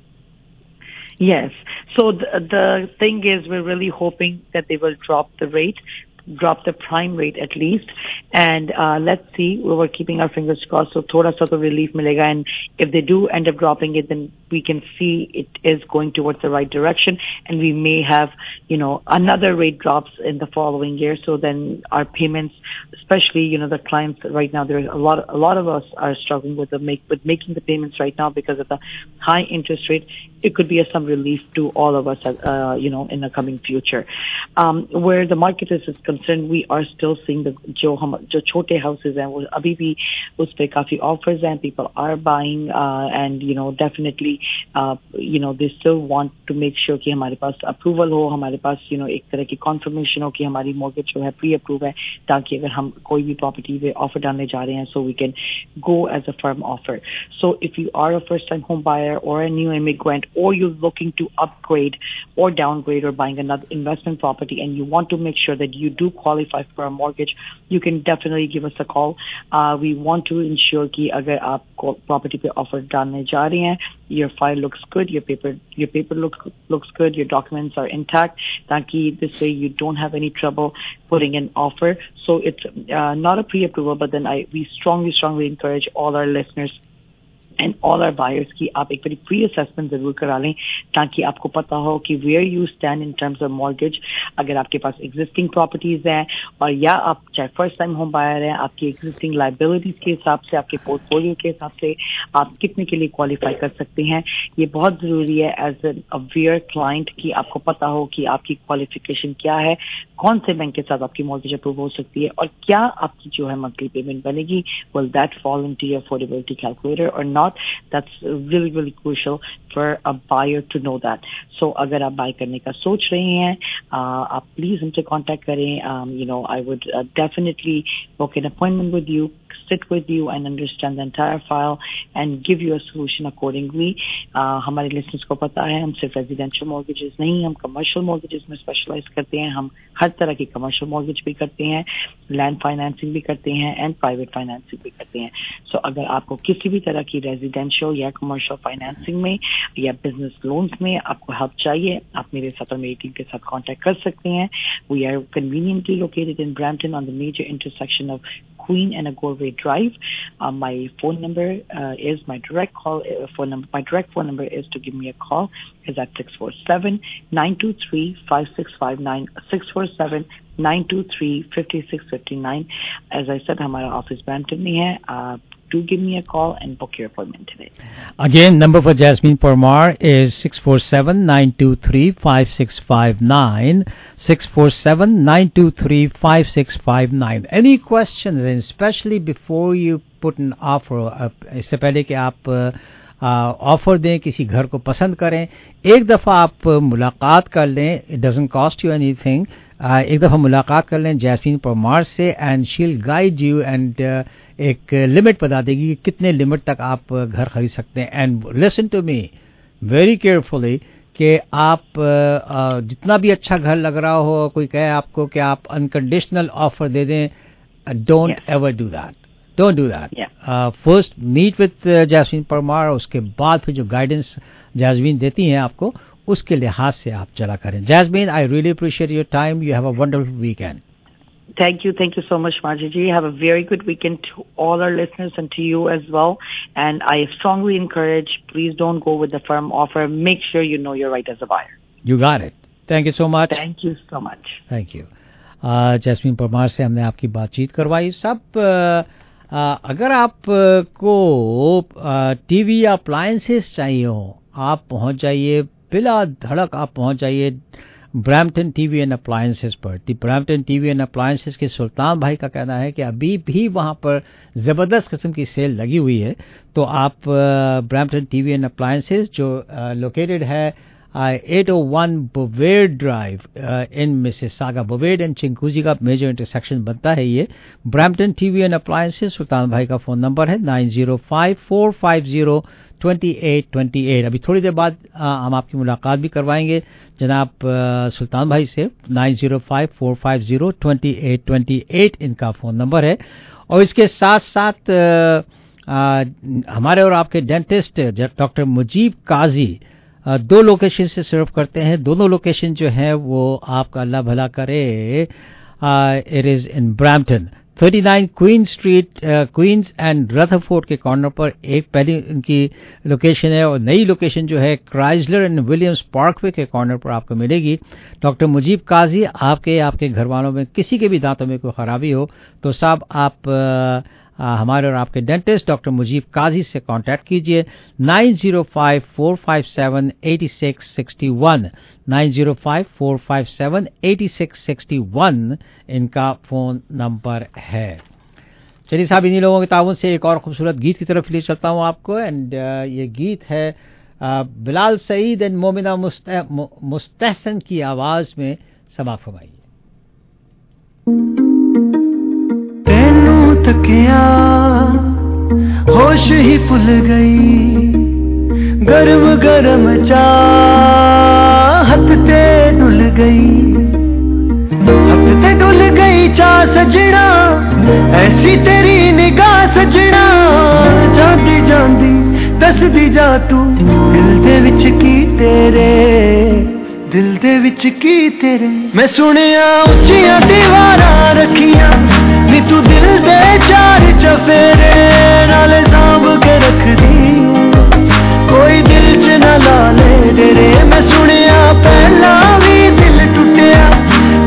Yes. So the, the thing is, we're really hoping that they will drop the rate, drop the prime rate at least. And uh, let's see, we were keeping our fingers crossed. So thoda sa to relief milega. And if they do end up dropping it, then we can see it is going towards the right direction. And we may have, you know, another rate drops in the following year. So then our payments, especially, you know, the clients right now, there's a lot, a lot of us are struggling with the make, with making the payments right now because of the high interest rate. It could be a, some relief to all of us, uh, you know, in the coming future. Um, where the market is, is concerned, we are still seeing the jo hum jo chote houses and wo abhi bhi us pe kafi offers and people are buying uh, and you know definitely uh, you know they still want to make sure कि हमारे पास approval हो, हमारे पास you know एक तरह की confirmation हो कि हमारी mortgage जो है pre approve है, ताकि अगर हम कोई भी property पे offer डालने जा रहे हैं so we can go as a firm offer. So if you are a first time home buyer or a new immigrant or you're looking to upgrade or downgrade or buying another investment property and you want to make sure that you do qualify for a mortgage, you can definitely give us a call. Uh, we want to ensure कि अगर आप property पे offer डालने जा रहे हैं, your file looks good, your paper your paper looks looks good, your documents are intact, ताकि this way you don't have any trouble putting an offer. So it's uh, not a pre-approval, but then I we strongly strongly encourage all our listeners and all our buyers कि आप एक बारी pre-assessment जरूर करा लें ताकि आपको पता हो कि where you stand in terms of mortgage. اگر آپ کے پاس ایگزسٹنگ پراپرٹیز ہیں اور یا آپ چاہے فرسٹ ٹائم ہوم بائر ہیں, آپ کی ایگزسٹنگ لائبلٹیز کے حساب سے, آپ کے پورٹ فولیو کے حساب سے آپ کتنے کے لیے کوالیفائی کر سکتے ہیں, یہ بہت ضروری ہے ایز این اویئر کلائنٹ کہ آپ کو پتا ہو کہ آپ کی کوالیفیکیشن کیا ہے, کون سے بینک کے ساتھ آپ کی مورگیج اپروو ہو سکتی ہے, اور کیا آپ کی جو ہے منتھلی پیمنٹ بنے گی. Will that fall into your affordability calculator or not. That's really really crucial for a buyer to know that. So اگر آپ بائی کرنے کا سوچ رہے ہیں, آپ پلیز ہم سے کانٹیکٹ کریں. You know I would definitely book an appointment with you, sit with you and understand the entire file and give you a solution accordingly. ہمارے listeners کو پتا ہے ہم صرف residential mortgages نہیں, ہم commercial mortgages میں specialize کرتے ہیں. ہم ہر طرح کی commercial mortgage بھی کرتے ہیں, land financing بھی کرتے ہیں and private financing بھی کرتے ہیں. so اگر آپ کو کسی بھی طرح کی residential یا commercial financing میں یا business loans میں آپ کو help چاہیے, آپ میرے ساتھ اور میری ٹیم کے ساتھ contact کر سکتے ہیں. we are conveniently located in Brampton on the major intersection of Queen and Agorway Drive. Uh, my phone number uh, is my direct call uh, phone number. My direct phone number is to give me a call is at six four seven, nine two three, five six five nine, six four seven, nine two three, five six five nine. As I said, हमारा office Brampton में है. Uh, do give me a call and book your appointment today. Again, number for Jasmine Parmar is six four seven, nine two three, five six five nine, six four seven, nine two three, five six five nine. Any questions, and especially before you put an offer, اس سے پہلے کہ آپ offer دیں, کسی گھر کو پسند کریں, ایک دفعہ آپ ملاقات کر لیں. It doesn't cost you anything. ایک دفعہ ملاقات کر لیں جیسمین پرمار سے, and she'll guide you and ایک لمٹ بتا دے گی کہ کتنے لمٹ تک آپ گھر خرید سکتے ہیں. And listen to me very carefully کہ آپ جتنا بھی اچھا گھر لگ رہا ہو, کوئی کہے آپ کو کہ آپ انکنڈیشنل آفر دے دیں, don't ever do that. Don't do that. Yeah. Uh, first meet with uh, Jasmine Parmar, اس کے بعد پھر جو گائیڈنس جاسمین دیتی ہیں آپ کو, اس کے لحاظ سے آپ چلا کریں. Jasmine, I really appreciate your time. You have a wonderful weekend. Thank you. Thank you so much, Margie ji. Have a very good weekend to all our listeners and to you as well. And I strongly encourage, please don't go with the firm offer. Make sure you know your right as a buyer. You got it. Thank you so much. Thank you so much. Thank you. Jasmine Parmar سے ہم نے آپ کی بات چیت کروائی. سب uh, Uh, اگر آپ uh, کو ٹی وی یا اپلائنسز چاہیے ہوں, آپ پہنچ جائیے بلا دھڑک, آپ پہنچ جائیے Brampton T V and appliances پر. Brampton T V and appliances کے سلطان بھائی کا کہنا ہے کہ ابھی بھی وہاں پر زبردست قسم کی سیل لگی ہوئی ہے. تو آپ Brampton T V and appliances جو لوکیٹڈ ہے eight oh one Bovard Drive in Mississauga. Bovard and Chinguacousy کا میجر انٹرسیکشن بنتا ہے یہ. Brampton T V and appliances, Sultan بھائی کا فون نمبر ہے nine zero five, four five zero, two eight two eight. ابھی تھوڑی دیر بعد ہم آپ کی ملاقات بھی کروائیں گے جناب سلطان بھائی سے. nine zero five, four five zero, two eight two eight ان کا فون نمبر ہے. اور اس کے ساتھ ساتھ ہمارے اور آپ کے ڈینٹسٹ ڈاکٹر مجیب قاضی دو لوکیشن سے سرو کرتے ہیں. دونوں لوکیشن جو ہے وہ آپ کا اللہ بھلا کرے. It is in Brampton thirty-nine Queen Street, Queens and Rutherford کے کارنر پر ایک پہلی ان کی لوکیشن ہے, اور نئی لوکیشن جو ہے Chrysler and Williams Parkway کے کارنر پر آپ کو ملے گی. ڈاکٹر مجیب قاضی, آپ کے آپ کے گھر والوں میں کسی کے بھی دانتوں میں کوئی خرابی ہو تو صاحب آپ ہمارے اور آپ کے ڈینٹسٹ ڈاکٹر مجیب قاضی سے کانٹیکٹ کیجئے. nine zero five, four five seven, eight six six one, nine zero five, four five seven, eight six six one ان کا فون نمبر ہے. چلیے صاحب, انہی لوگوں کے تعاون سے ایک اور خوبصورت گیت کی طرف لے چلتا ہوں آپ کو. اینڈ یہ گیت ہے بلال سعید اینڈ مومنہ مستحسن کی آواز میں. سماعت فرمائیے. تکیا ہوش ہی پھل گئی, گرم گرم چاہت تے ڈل گئی, ہت تے ڈل گئی چاہ سجنا, ایسی تیری نگاہ سجنا, جاندی جاندی دس دی جا تو دل دے وچ کی تیرے, دل دے وچ کی تیرے. میں سنیا اچیاں دیواراں رکھیاں نی تو دل دے چار چفیرے نال سانب کے رکھ دی, کوئی دل چ نہ لا لے ڈرے. میں سنیا پہلا بھی دل ٹوٹیا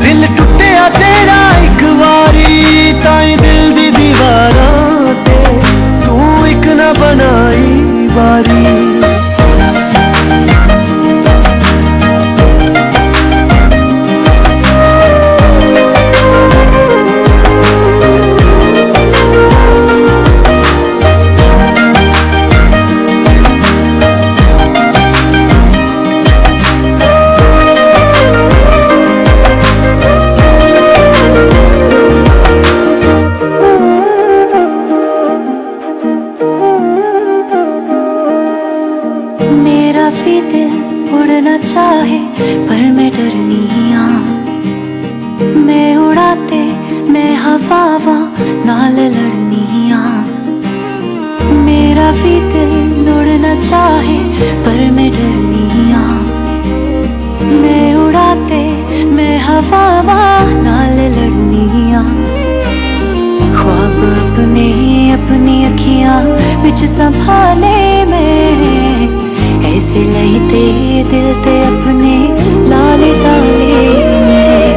लड़नी आ मैं उड़ाते मैं हवावा नाल लड़नी आ मेरा भी दिल उड़ना चाहे पर मैं डरनी आ मैं उड़ाते मैं हवावा नाल लड़नी आ ख्वाब अपने अपनी अखियां बिच संभाले मैं ऐसे लहते दिल ते अपने लाले ताले मैं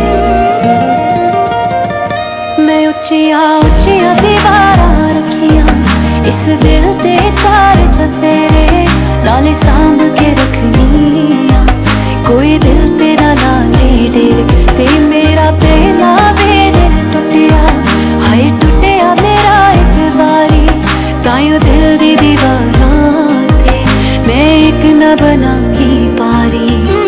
मैं उच्चिया उच्चिया दीवारां रखियां इस दिल ते चार चफेरे लाले सांभ के रखनिया कोई दिल तेरा ना ले दे ते मेरा पहला बेर टुटिया हाय टुटिया मेरा एक बारी तायो दिल दी दीवाना थे मैं एक न बना की पारी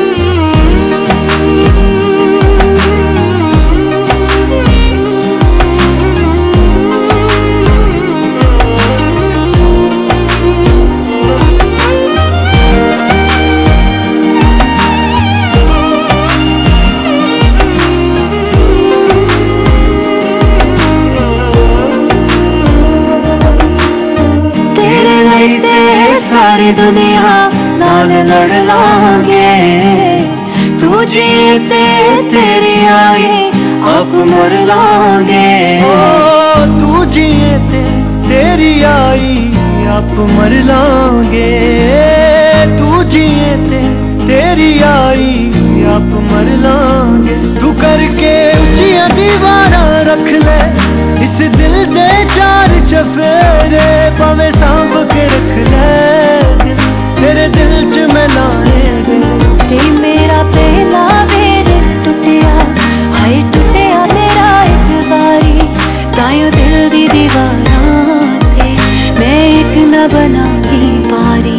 सारी दुनिया नाल लड़ लांगे तू जीते तेरी आई आप मर लांगे तू जीते तेरी आई आप मर लांगे तू जीते तेरी आई आप मर लांगे तू करके ऊंचियां दीवारां रख ले इस दिल दे चार चफेरे भावे सांभ के रख ले तेरे दिल च मैं लाए ते मेरा पहला बेर टुटिया हाय टुटिया मेरा एक बारी तायो दिल दी दीवाना थे मैं एक न बना की पारी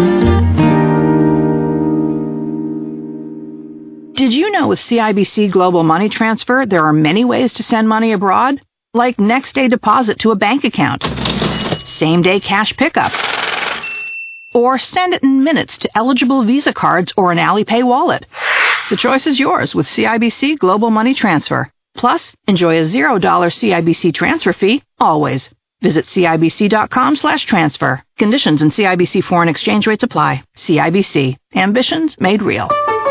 Did you know with C I B C Global Money Transfer, there are many ways to send money abroad? Like next-day deposit to a bank account, same-day cash pickup, or send it in minutes to eligible Visa cards or an Alipay wallet. The choice is yours with C I B C Global Money Transfer. Plus, enjoy a zero dollar C I B C transfer fee always. Visit cibc.com slash transfer. Conditions and C I B C foreign exchange rates apply. C I B C. Ambitions made real.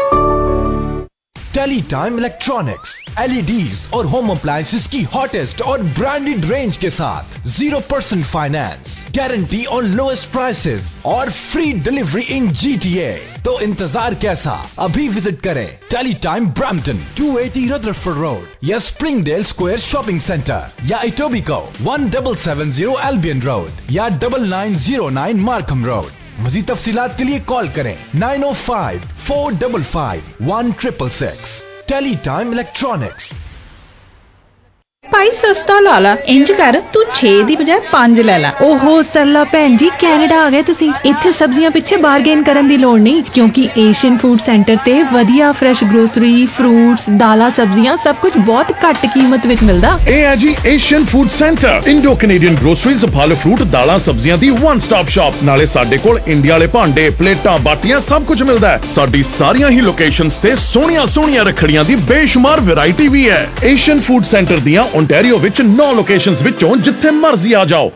Teletime electronics LEDs और home appliances की hottest और branded range के साथ zero percent finance, guarantee on lowest prices और free delivery in GTA. तो इंतजार कैसा, अभी विजिट करें Teletime Brampton two eighty Rutherford Road या स्प्रिंगडेल स्क्वायर शॉपिंग सेंटर या Etobicoke one double seven zero Albion Road या double nine zero nine Markham Road. मज़ीद तफसीलात के लिए कॉल करें nine oh five four double five one triple six. Teletime electronics. ਭਾਈ ਸਸਤਾ ਲਾ ਲਾ ਇੰਜ ਕਰ ਤੂੰ ਛੇ ਦੀ ਬਜਾਏ ਪੰਜ ਲੈ ਲੈ। ਓਹੋ ਸਰਲਾ ਭੈਣ ਜੀ ਕੈਨੇਡਾ ਆ ਗਏ ਤੁਸੀਂ। ਇੱਥੇ ਸਬਜ਼ੀਆਂ ਪਿੱਛੇ ਬਾਰਗੇਨ ਕਰਨ ਦੀ ਲੋੜ ਨਹੀਂ ਕਿਉਂਕਿ ਏਸ਼ੀਅਨ ਫੂਡ ਸੈਂਟਰ ਤੇ ਵਧੀਆ ਫਰੈਸ਼ ਗਰੋਸਰੀ, ਫਰੂਟਸ, ਦਾਲਾਂ, ਸਬਜ਼ੀਆਂ ਸਭ ਕੁਝ ਬਹੁਤ ਘੱਟ ਕੀਮਤ ਵਿੱਚ ਮਿਲਦਾ। ਇਹ ਹੈ ਜੀ Asian food centre, Indo Canadian groceries, ਫਲ ਫਰੂਟ, ਦਾਲਾਂ, ਸਬਜ਼ੀਆਂ ਦੀ ਵਨ ਸਟਾਪ ਸ਼ਾਪ। ਨਾਲੇ ਸਾਡੇ ਕੋਲ ਇੰਡੀਆ ਵਾਲੇ ਭਾਂਡੇ, ਪਲੇਟਾਂ, ਬਾਟੀਆਂ ਸਭ ਕੁਝ ਮਿਲਦਾ ਹੈ। ਸਾਡੀ ਸਾਰੀਆਂ ਹੀ ਲੋਕੇਸ਼ਨਸ ਤੇ ਸੋਹਣੀਆਂ ਸੋਹਣੀਆਂ ਰੱਖੜੀਆਂ ਦੀ ਬੇਸ਼ੁਮਾਰ ਵੈਰਾਈਟੀ ਵੀ ਹੈ। ਏਸ਼ੀਅਨ ਫੂਡ ਸੈਂਟਰ ਦੀਆਂ ओंटारियो विच नौ लोकेशंस विचों जिथे मर्जी आ जाओ।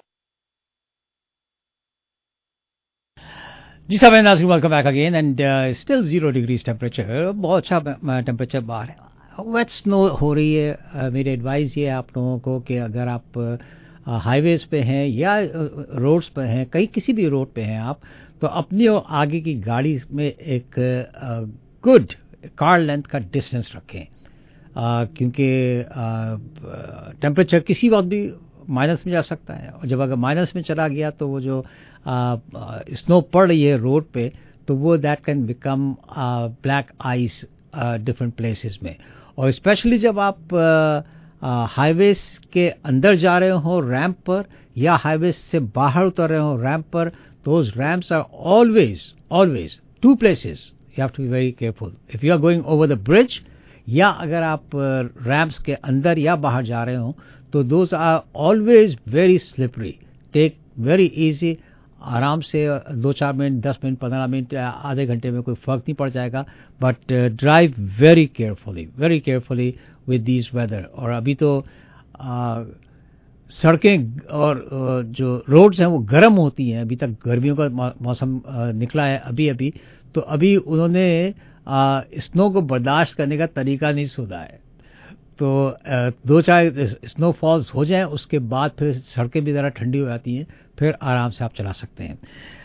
जी साहब, welcome back again and still zero degrees temperature, बहुत अच्छा टेम्परेचर बाहर है। वेट स्नो हो रही है। uh, मेरी एडवाइस ये है आप लोगों को कि अगर आप हाईवेज uh, पे हैं या रोड्स uh, पे हैं, कहीं किसी भी रोड पे हैं आप, तो अपनी और आगे की गाड़ी में एक गुड कार लेंथ का डिस्टेंस रखें। Uh, क्योंकि टेम्परेचर uh, किसी वक्त भी माइनस में जा सकता है और जब अगर माइनस में चला गया तो वो जो स्नो uh, पड़ रही है रोड पे तो वो that can become black ice different places में। और स्पेशली जब आप हाईवे uh, uh, के अंदर जा रहे हो रैंप पर या हाईवे से बाहर उतर रहे हो रैंप पर, those ramps are always always two places you have to be very careful. If you are going over the bridge या अगर आप रैम्प्स के अंदर या बाहर जा रहे हो तो those are always very slippery. Take very easy आराम से दो चार मिनट, दस मिनट, पंद्रह मिनट, आधे घंटे में कोई फ़र्क नहीं पड़ जाएगा. But drive very carefully, very carefully with this weather. और अभी तो आ, सड़कें और जो रोड्स हैं वो गर्म होती हैं. अभी तक गर्मियों का मौसम निकला है अभी अभी, तो अभी उन्होंने स्नो को बर्दाश्त करने का तरीका नहीं सोचा है. तो दो चार स्नो फॉल्स हो जाएं, उसके बाद फिर सड़कें भी ज़रा ठंडी हो जाती हैं, फिर आराम से आप चला सकते हैं.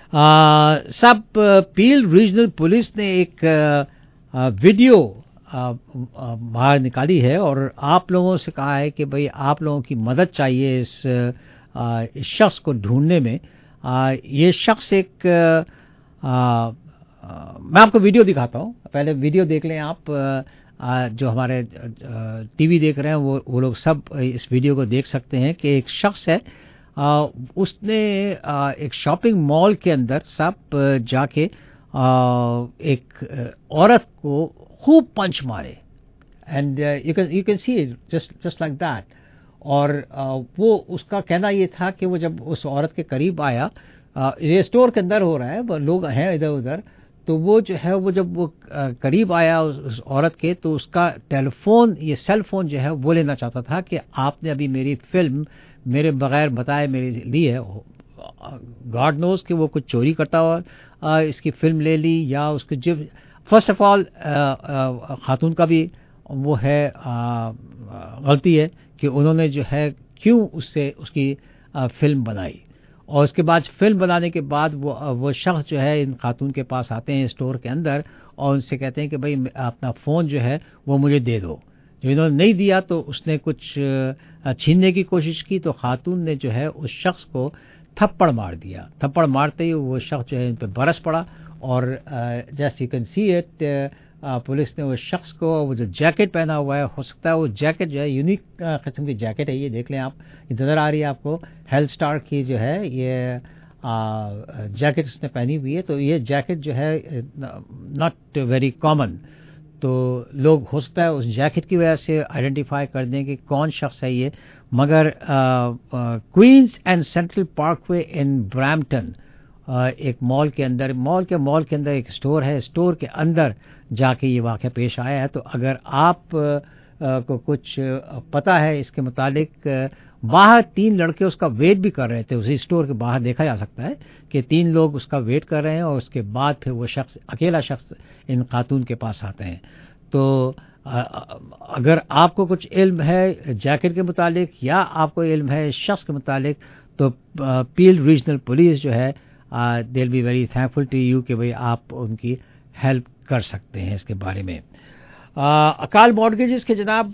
सब पील रीजनल पुलिस ने एक आ, वीडियो बाहर निकाली है और आप लोगों से कहा है कि भाई आप लोगों की मदद चाहिए इस, आ, इस शख्स को ढूंढने में. आ, ये शख्स एक आ, आ, मैं आपको वीडियो दिखाता हूँ. पहले वीडियो देख लें आप. आ, जो हमारे टीवी देख रहे हैं वो वो लोग सब इस वीडियो को देख सकते हैं कि एक शख्स है, आ, उसने आ, एक शॉपिंग मॉल के अंदर सब जाके आ, एक औरत को खूब पंच मारे. And you can you can see it just just like that. और uh, वो उसका कहना ये था कि वो जब उस औरत के करीब आया, uh, ये स्टोर के अंदर हो रहा है, लोग हैं इधर उधर, तो वो जो है वो जब वो uh, करीब आया उस, उस औरत के, तो उसका टेलीफोन, ये सेल फोन जो है वो लेना चाहता था कि आपने अभी मेरी फिल्म मेरे बगैर बताए मेरे लिए है. गॉड नोज कि वो कुछ चोरी करता हुआ uh, इसकी फिल्म ले ली, या उसके जब फर्स्ट ऑफ ऑल खातून का भी वो है गलती है कि उन्होंने जो है क्यों उससे उसकी आ, फिल्म बनाई. और उसके बाद फिल्म बनाने के बाद वो वो शख्स जो है इन खातून के पास आते हैं स्टोर के अंदर और उनसे कहते हैं कि भाई अपना फ़ोन जो है वो मुझे दे दो. जो इन्होंने नहीं दिया तो उसने कुछ छीनने की कोशिश की, तो खातून ने जो है उस शख्स को थप्पड़ मार दिया. थप्पड़ मारते ही वो शख्स जो है इन पर बरस पड़ा. और जैसे you can see it, police ने उस शख्स को, वो जो जैकेट पहना हुआ है, हो सकता है वो जैकेट जो है यूनिक किस्म की जैकेट है. ये देख लें आप, ये नज़र आ रही है आपको, हेल्थ स्टार की जो है ये जैकेट उसने पहनी हुई है. तो ये जैकेट जो है नॉट वेरी कॉमन, तो लोग हो सकता है उस जैकेट की वजह से आइडेंटिफाई कर दें कि कौन शख्स है ये. मगर Queens and Central Parkway in Brampton, एक मॉल के अंदर मॉल के मॉल के अंदर एक स्टोर है, स्टोर के अंदर जाके ये वाक़या पेश आया है. तो अगर आप आ, को कुछ पता है इसके मुतालिक, बाहर तीन लड़के उसका वेट भी कर रहे थे. उसी स्टोर के बाहर देखा जा सकता है कि तीन लोग उसका वेट कर रहे हैं और उसके बाद फिर वो शख्स, अकेला शख्स इन खातून के पास आते हैं. तो आ, अगर आपको कुछ इल्म है जैकेट के मुतालिक या आपको इल्म है इस शख्स के मुतालिक, तो पील रीजनल पुलिस जो है they will be very thankful to you कि भाई आप उनकी हेल्प कर सकते हैं इसके बारे में. आ, अकाल मॉर्गेजेस के जनाब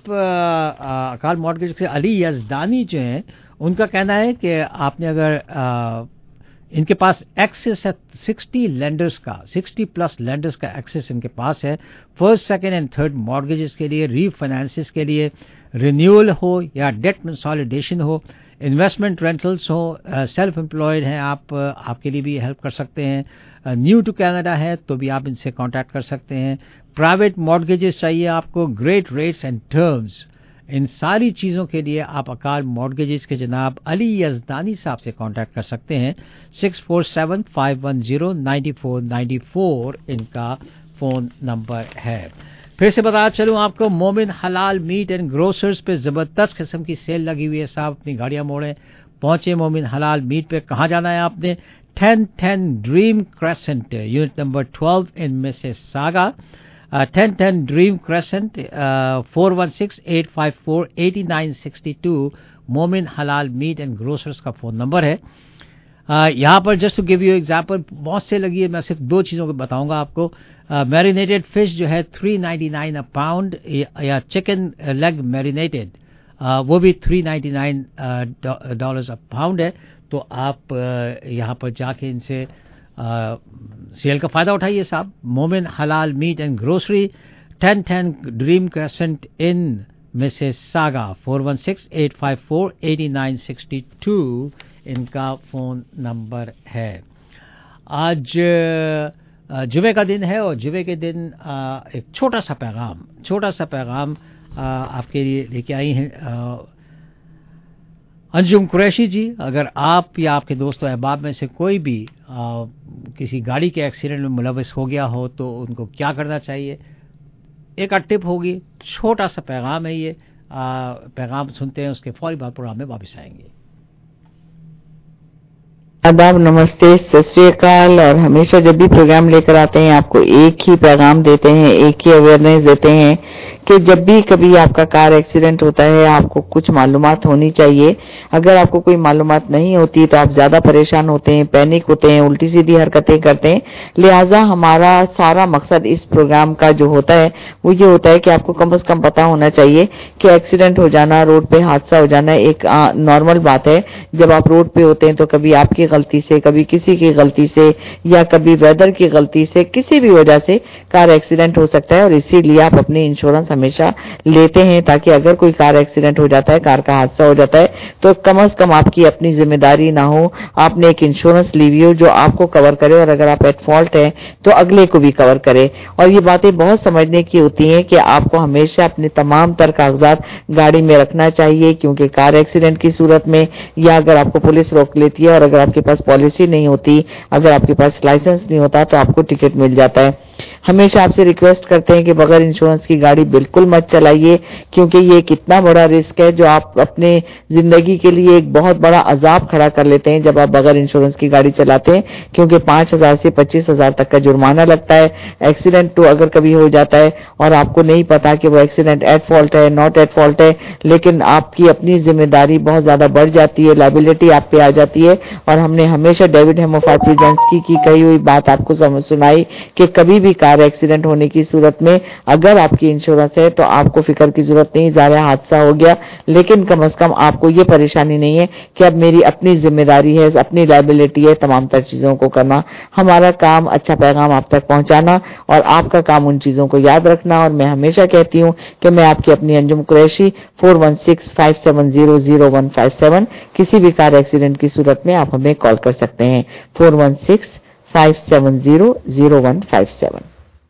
आ, अकाल मॉर्गेजेस के अली यजदानी जो हैं, उनका कहना है कि आपने अगर आ, इनके पास एक्सेस है साठ लेंडर्स का, साठ प्लस लेंडर्स का एक्सेस इनके पास है first, second and third mortgages के लिए, रीफाइनेंसेस के लिए, रिन्यूअल हो या डेट कंसोलिडेशन हो, इन्वेस्टमेंट रेंटल्स हो, सेल्फ एम्प्लॉयड हैं आप, आपके लिए भी हेल्प कर सकते हैं. न्यू टू कनाडा है तो भी आप इनसे कांटेक्ट कर सकते हैं. प्राइवेट मॉर्गेजेस चाहिए आपको, ग्रेट रेट्स एंड टर्म्स, इन सारी चीज़ों के लिए आप अकाल मॉर्गेजेस के जनाब अली यजदानी साहब से कांटेक्ट कर सकते हैं. Six four seven five one zero ninety four ninety four इनका फ़ोन नंबर है. फिर से बता चलूँ आपको, मोमिन हलाल मीट एंड ग्रोसर्स पे ज़बरदस्त किस्म की सेल लगी हुई है साहब. अपनी गाड़ियाँ मोड़ें, पहुँचे मोमिन हलाल मीट पे. कहाँ जाना है आपने? Ten ten dream crescent, unit number twelve in Mississauga. Ten ten dream Crescent, four one six eight five four eight nine six two Momin हलाल मीट एंड ग्रोसर्स का फ़ोन नंबर है. Uh, यहाँ पर just to give you example, बहुत से लगी है, मैं सिर्फ दो चीज़ों को बताऊंगा आपको. मैरिनेटेड फिश जो है three ninety nine a pound, या चिकन लेग मैरिनेटेड वो भी three ninety nine dollars a pound है. तो आप uh, यहाँ पर जाके इनसे uh, सेल का फ़ायदा उठाइए साहब. मोमिन हलाल meet and Grocery, ten ten dream Crescent in Mississauga, four one six eight five four eight nine six two इनका फ़ोन नंबर है. आज जुमे का दिन है और जुमे के दिन एक छोटा सा पैगाम छोटा सा पैगाम आपके लिए लेके आई हैं. अंजुम कुरैशी जी, अगर आप या आपके दोस्तों अहबाब में से कोई भी आ, किसी गाड़ी के एक्सीडेंट में मुलविस हो गया हो तो उनको क्या करना चाहिए? एक टिप होगी, छोटा सा पैगाम है ये, आ, पैगाम सुनते हैं, उसके फौरी बाद प्रोग्राम में वापस आएंगे। आदाब, नमस्ते, सत श्री अकाल। और हमेशा जब भी प्रोग्राम लेकर आते हैं आपको एक ही पैगाम देते हैं, एक ही अवेयरनेस देते हैं कि जब भी कभी आपका कार एक्सीडेंट होता है आपको कुछ मालूमात होनी चाहिए। अगर आपको कोई मालूमात नहीं होती तो आप ज्यादा परेशान होते हैं, पैनिक होते हैं, उल्टी सीधी हरकतें करते हैं। लिहाजा हमारा सारा मकसद इस प्रोग्राम का जो होता है वो ये होता है कि आपको कम से कम पता होना चाहिए कि एक्सीडेंट हो जाना, रोड पे हादसा हो जाना एक नॉर्मल बात है। जब आप रोड पे होते हैं तो कभी आपकी गलती से, कभी किसी की गलती से, या कभी वेदर की गलती से, किसी भी वजह से कार एक्सीडेंट हो सकता है। और इसीलिए आप अपनी इंश्योरेंस हमेशा लेते हैं ताकि अगर कोई कार एक्सीडेंट हो जाता है, कार का हादसा हो जाता है, तो कम से कम आपकी अपनी जिम्मेदारी ना हो, आपने एक इंश्योरेंस ली हुई हो जो आपको कवर करे और अगर आप एट फॉल्ट है तो अगले को भी कवर करे। और ये बातें बहुत समझने की होती हैं कि आपको हमेशा अपने तमाम तर कागजात गाड़ी में रखना चाहिए, क्योंकि कार एक्सीडेंट की सूरत में या अगर आपको पुलिस रोक लेती है और अगर आपके पास पॉलिसी नहीं होती, अगर आपके पास लाइसेंस नहीं होता तो आपको टिकट मिल जाता है। हमेशा आपसे रिक्वेस्ट करते हैं कि बगैर इंश्योरेंस की गाड़ी बिल्कुल मत चलाइए, क्योंकि ये एक इतना बड़ा रिस्क है जो आप अपने जिंदगी के लिए एक बहुत बड़ा अजाब खड़ा कर लेते हैं जब आप बगैर इंश्योरेंस की गाड़ी चलाते हैं, क्योंकि पांच हजार से पच्चीस हजार तक का जुर्माना लगता है। एक्सीडेंट तो अगर कभी हो जाता है और आपको नहीं पता कि वो एक्सीडेंट एट फॉल्ट है, नॉट एट फॉल्ट है, लेकिन आपकी अपनी जिम्मेदारी बहुत ज्यादा बढ़ जाती है, लायबिलिटी आप पे आ जाती है। और हमने हमेशा डेविड हेमोफाइल प्रेजेंट्स की कही हुई बात आपको सुनाई कि कभी भी कार एक्सीडेंट होने की सूरत में अगर आपकी इंश्योरेंस है तो आपको फिक्र की जरूरत नहीं, ज़ाहिर हादसा हो गया, लेकिन कम से कम आपको ये परेशानी नहीं है कि अब मेरी अपनी जिम्मेदारी है, अपनी लायबिलिटी है तमाम तर चीजों को करना। हमारा काम अच्छा पैगाम आप तक पहुंचाना और आपका काम उन चीजों को याद रखना। और मैं हमेशा कहती हूँ कि मैं आपकी अपनी Anjum Qureshi four one six five seven zero zero one five seven, किसी भी कार एक्सीडेंट की सूरत में आप हमें कॉल कर सकते हैं, four one six five seven zero zero one five seven.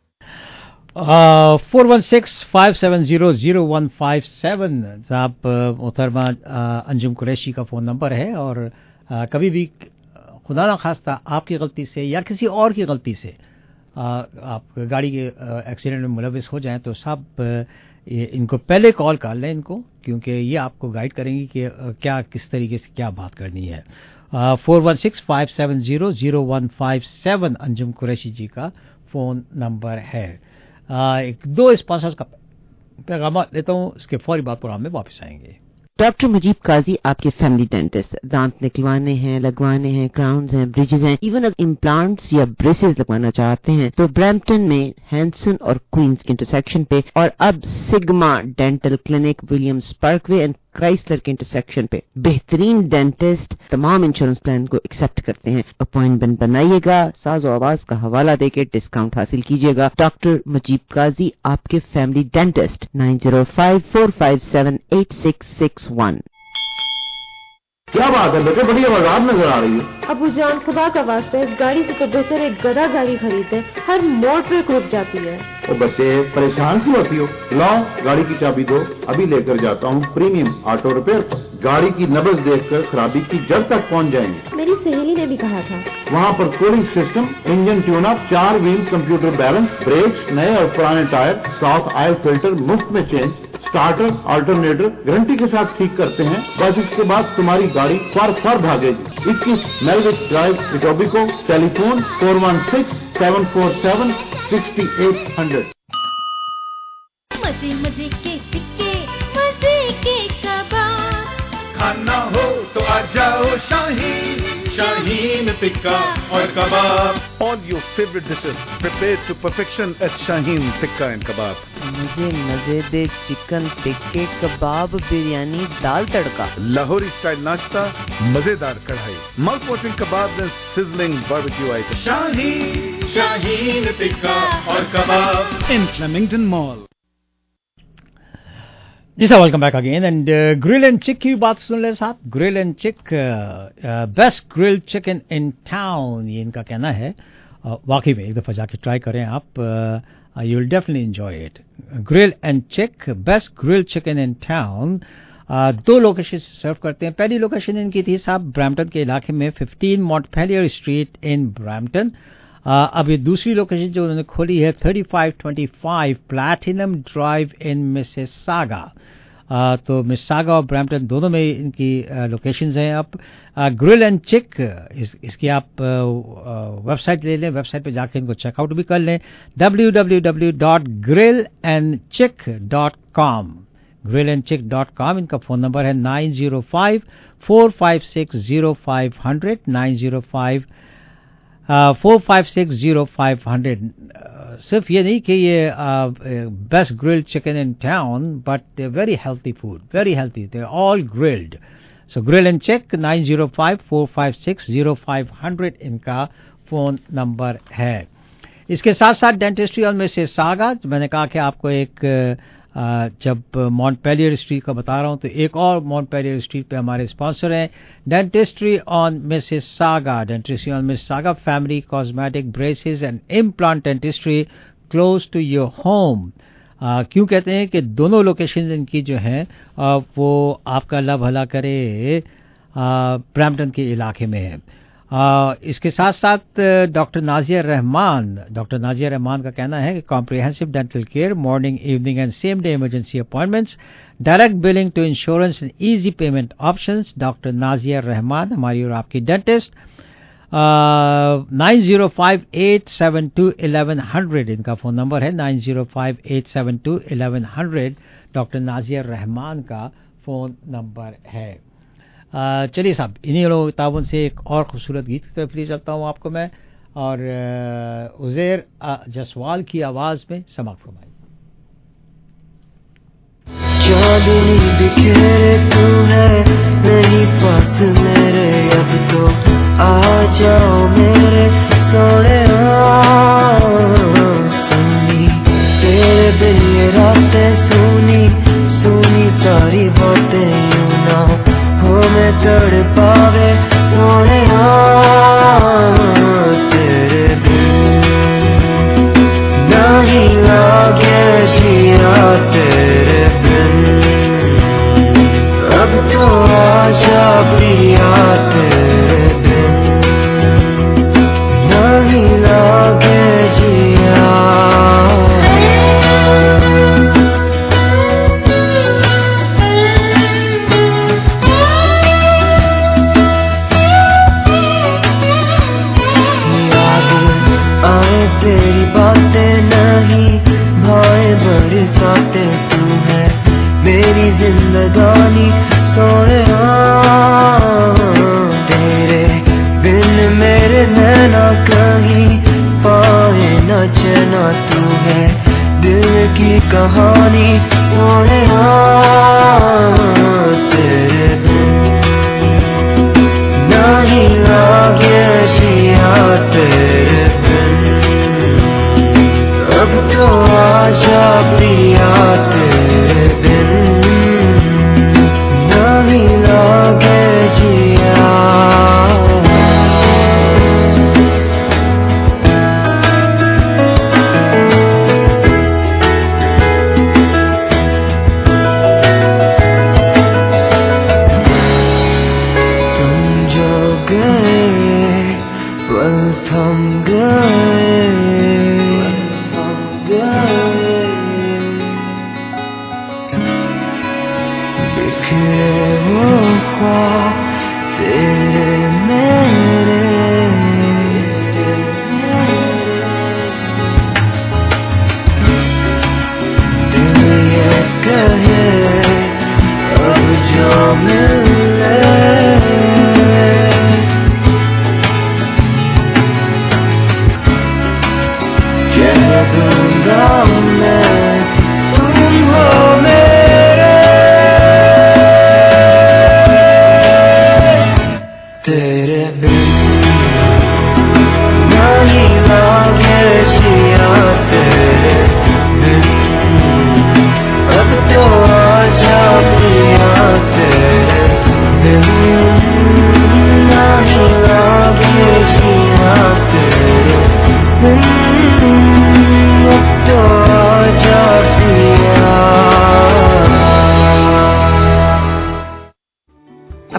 Four one six five seven zero zero one five seven साहब मोहतरमा अंजुम कुरैशी का फ़ोन नंबर है। और आ, कभी भी खुदा न खास्ता आपकी गलती से या किसी और की गलती से आ, आप गाड़ी के एक्सीडेंट में मुलविस हो जाएं तो साहब इनको पहले कॉल कर लें इनको, क्योंकि ये आपको गाइड करेंगी कि क्या किस तरीके से क्या बात करनी है। Four one six five seven zero zero one five seven Anjum Qureshi ji का फ़ोन नंबर है। आ, एक दो स्पॉन्सर्स का पैगाम लेता हूँ, इसके फौरी बाद प्रोग्राम में वापस आएंगे। डॉक्टर मुजीब काजी आपके फैमिली डेंटिस्ट, दांत निकलवाने हैं, लगवाने हैं, क्राउन्स हैं, ब्रिजेस हैं, इवन अगर इम्प्लांट्स या ब्रेसेस लगवाना चाहते हैं तो ब्रैम्पटन में हैंसन और क्वींस के इंटरसेक्शन पे, और अब Sigma dental clinic Williams Parkway and Chrysler के इंटरसेक्शन पे बेहतरीन डेंटिस्ट तमाम इंश्योरेंस प्लान को एक्सेप्ट करते हैं। अपॉइंटमेंट बनाइएगा, साज और आवाज का हवाला देके डिस्काउंट हासिल कीजिएगा। डॉक्टर मुजीब काजी आपके family dentist, nine zero five four five seven eight six six one. क्या बात है बेटे, बड़ी आवाज नजर आ रही है। अबू जान खुदा का वास्ता इस गाड़ी से तो बेहतर एक गधा गाड़ी खरीदे, हर मोड़ पे रुक जाती है। ओ बच्चे परेशान क्यों होती हो, लाओ गाड़ी की चाबी दो, अभी लेकर जाता हूँ प्रीमियम ऑटो रिपेयर पर। गाड़ी की नब्ज देखकर खराबी की जड़ तक पहुँच जाएंगे। मेरी सहेली ने भी कहा था। वहाँ पर cooling system, engine tune up, चार व्हील कंप्यूटर बैलेंस, ब्रेक्स नए और पुराने टायर, साउथ ऑयल फिल्टर मुफ्त में चेंज, स्टार्टर अल्टरनेटर गारंटी के साथ ठीक करते हैं। बस इसके बाद तुम्हारी गाड़ी फर फर भागेगी। इक्कीस Melwich Drive, Etobicoke, telephone four one six seven four seven sixty eight hundred. मजे मजे के टिक्के, मजे के कबाब, खाना हो तो आ जाओ शाहीन, शाहीन टिक्का और कबाब। All your favorite dishes prepared to perfection at Shaheen Tikka and Kebab. मुझे मजेदार चिकन टिक्के, कबाब, बिरयानी, दाल तड़का, Lahori style नाश्ता, मजेदार कढ़ाई, mouth-watering kebabs and sizzling barbecue items. Shaheen, Shaheen Tikka और कबाब in Flemington Mall. जी sir, welcome back again. And Grill and Chick की बात सुन ले साथ। Grill and Chick, best grill chicken in town, ये इनका कहना है। uh, वाकई में एक दफ़ा जाके ट्राई करें आप, you will definitely enjoy it. Grill and Chick, best grill chicken in town, दो लोकेशन से सर्व करते हैं. पहली लोकेशन इनकी थी साहब ब्रैम्पटन के इलाके में fifteen Montpellier Street in Brampton. अब ये दूसरी लोकेशन जो उन्होंने खोली है thirty five twenty five Platinum Drive in Mississauga. तो मिसिसागा और ब्रैम्पटन दोनों में इनकी लोकेशंस हैं. अब ग्रिल एंड चिक इस, इसकी आप वेबसाइट ले लें, वेबसाइट पे जाके इनको चेकआउट भी कर लें W W W dot grill and chick dot com. Grill and chick dot com. इनका फोन नंबर है nine zero five four five six zero five hundred nine zero five four five six zero five hundred. सिर्फ ये नहीं कि ये best grilled chicken in town, but they very healthy food, very healthy. They all grilled. So Grill and Chick nine zero five four five six zero five hundred इनका phone number है. इसके साथ साथ डेंटिस्ट्री ऑन मिसिसागा. मैंने कहा कि आपको एक Uh, जब मॉन्टपेलियर स्ट्रीट का बता रहा हूं तो एक और मॉन्टपेलियर स्ट्रीट पे हमारे स्पॉन्सर हैं Dentistry on Mississauga. Dentistry on Mississauga family cosmetic braces and implant dentistry close to your home. क्यों कहते हैं कि दोनों लोकेशन इनकी जो हैं uh, वो आपका ला भला करे ब्रैम्पटन के इलाके में है. Uh, इसके साथ साथ डॉक्टर नाजिया रहमान डॉक्टर नाजिया रहमान का कहना है कि comprehensive dental care, morning evening and same day emergency appointments, direct billing to insurance and easy payment options. Doctor Nazia Rahman हमारी और आपकी dentist. Nine zero five eight seven two eleven hundred इनका फोन नंबर है. Nine zero five eight seven two eleven hundred doctor Nazia Rahman का phone number है. चलिए साहब, इन्हीं लोगों ताबन से एक और खूबसूरत गीत की तरफ ले चलता हूँ आपको मैं, और उज़ैर जसवाल की आवाज़ में समाप्त फरमाइए. चांदनी बिखेरे तू है नहीं पास मेरे, अब तो आ जाओ मेरे सोने. सुनी तेरे बिन ये रातें सुनी सुनी सारी बातें यूं ना हो मैं तड़ पावे सोने. तेरे बिन नहीं लागे जिया, तेरे बिन अब तो आजा प्रिया. तेरे बिन नहीं लागे जिया. तेरी बातें नहीं भाए बरसाते, तू है मेरी जिंदगानी सोने. तेरे बिन मेरे नैना कहीं पाए न चैना, तू है दिल की कहानी सोने. तेरे बिन नहीं लागे जिया. तेरे अब तो आजा प्रिया. तेरे बिन नहीं लागे जिया. तुम जो गए पल थम गए, बिखरे वो ख्वाब तेरे मेरे. दिल ये कहे अब जो मिले, कह दूंगा मैं तुम हो मेरे.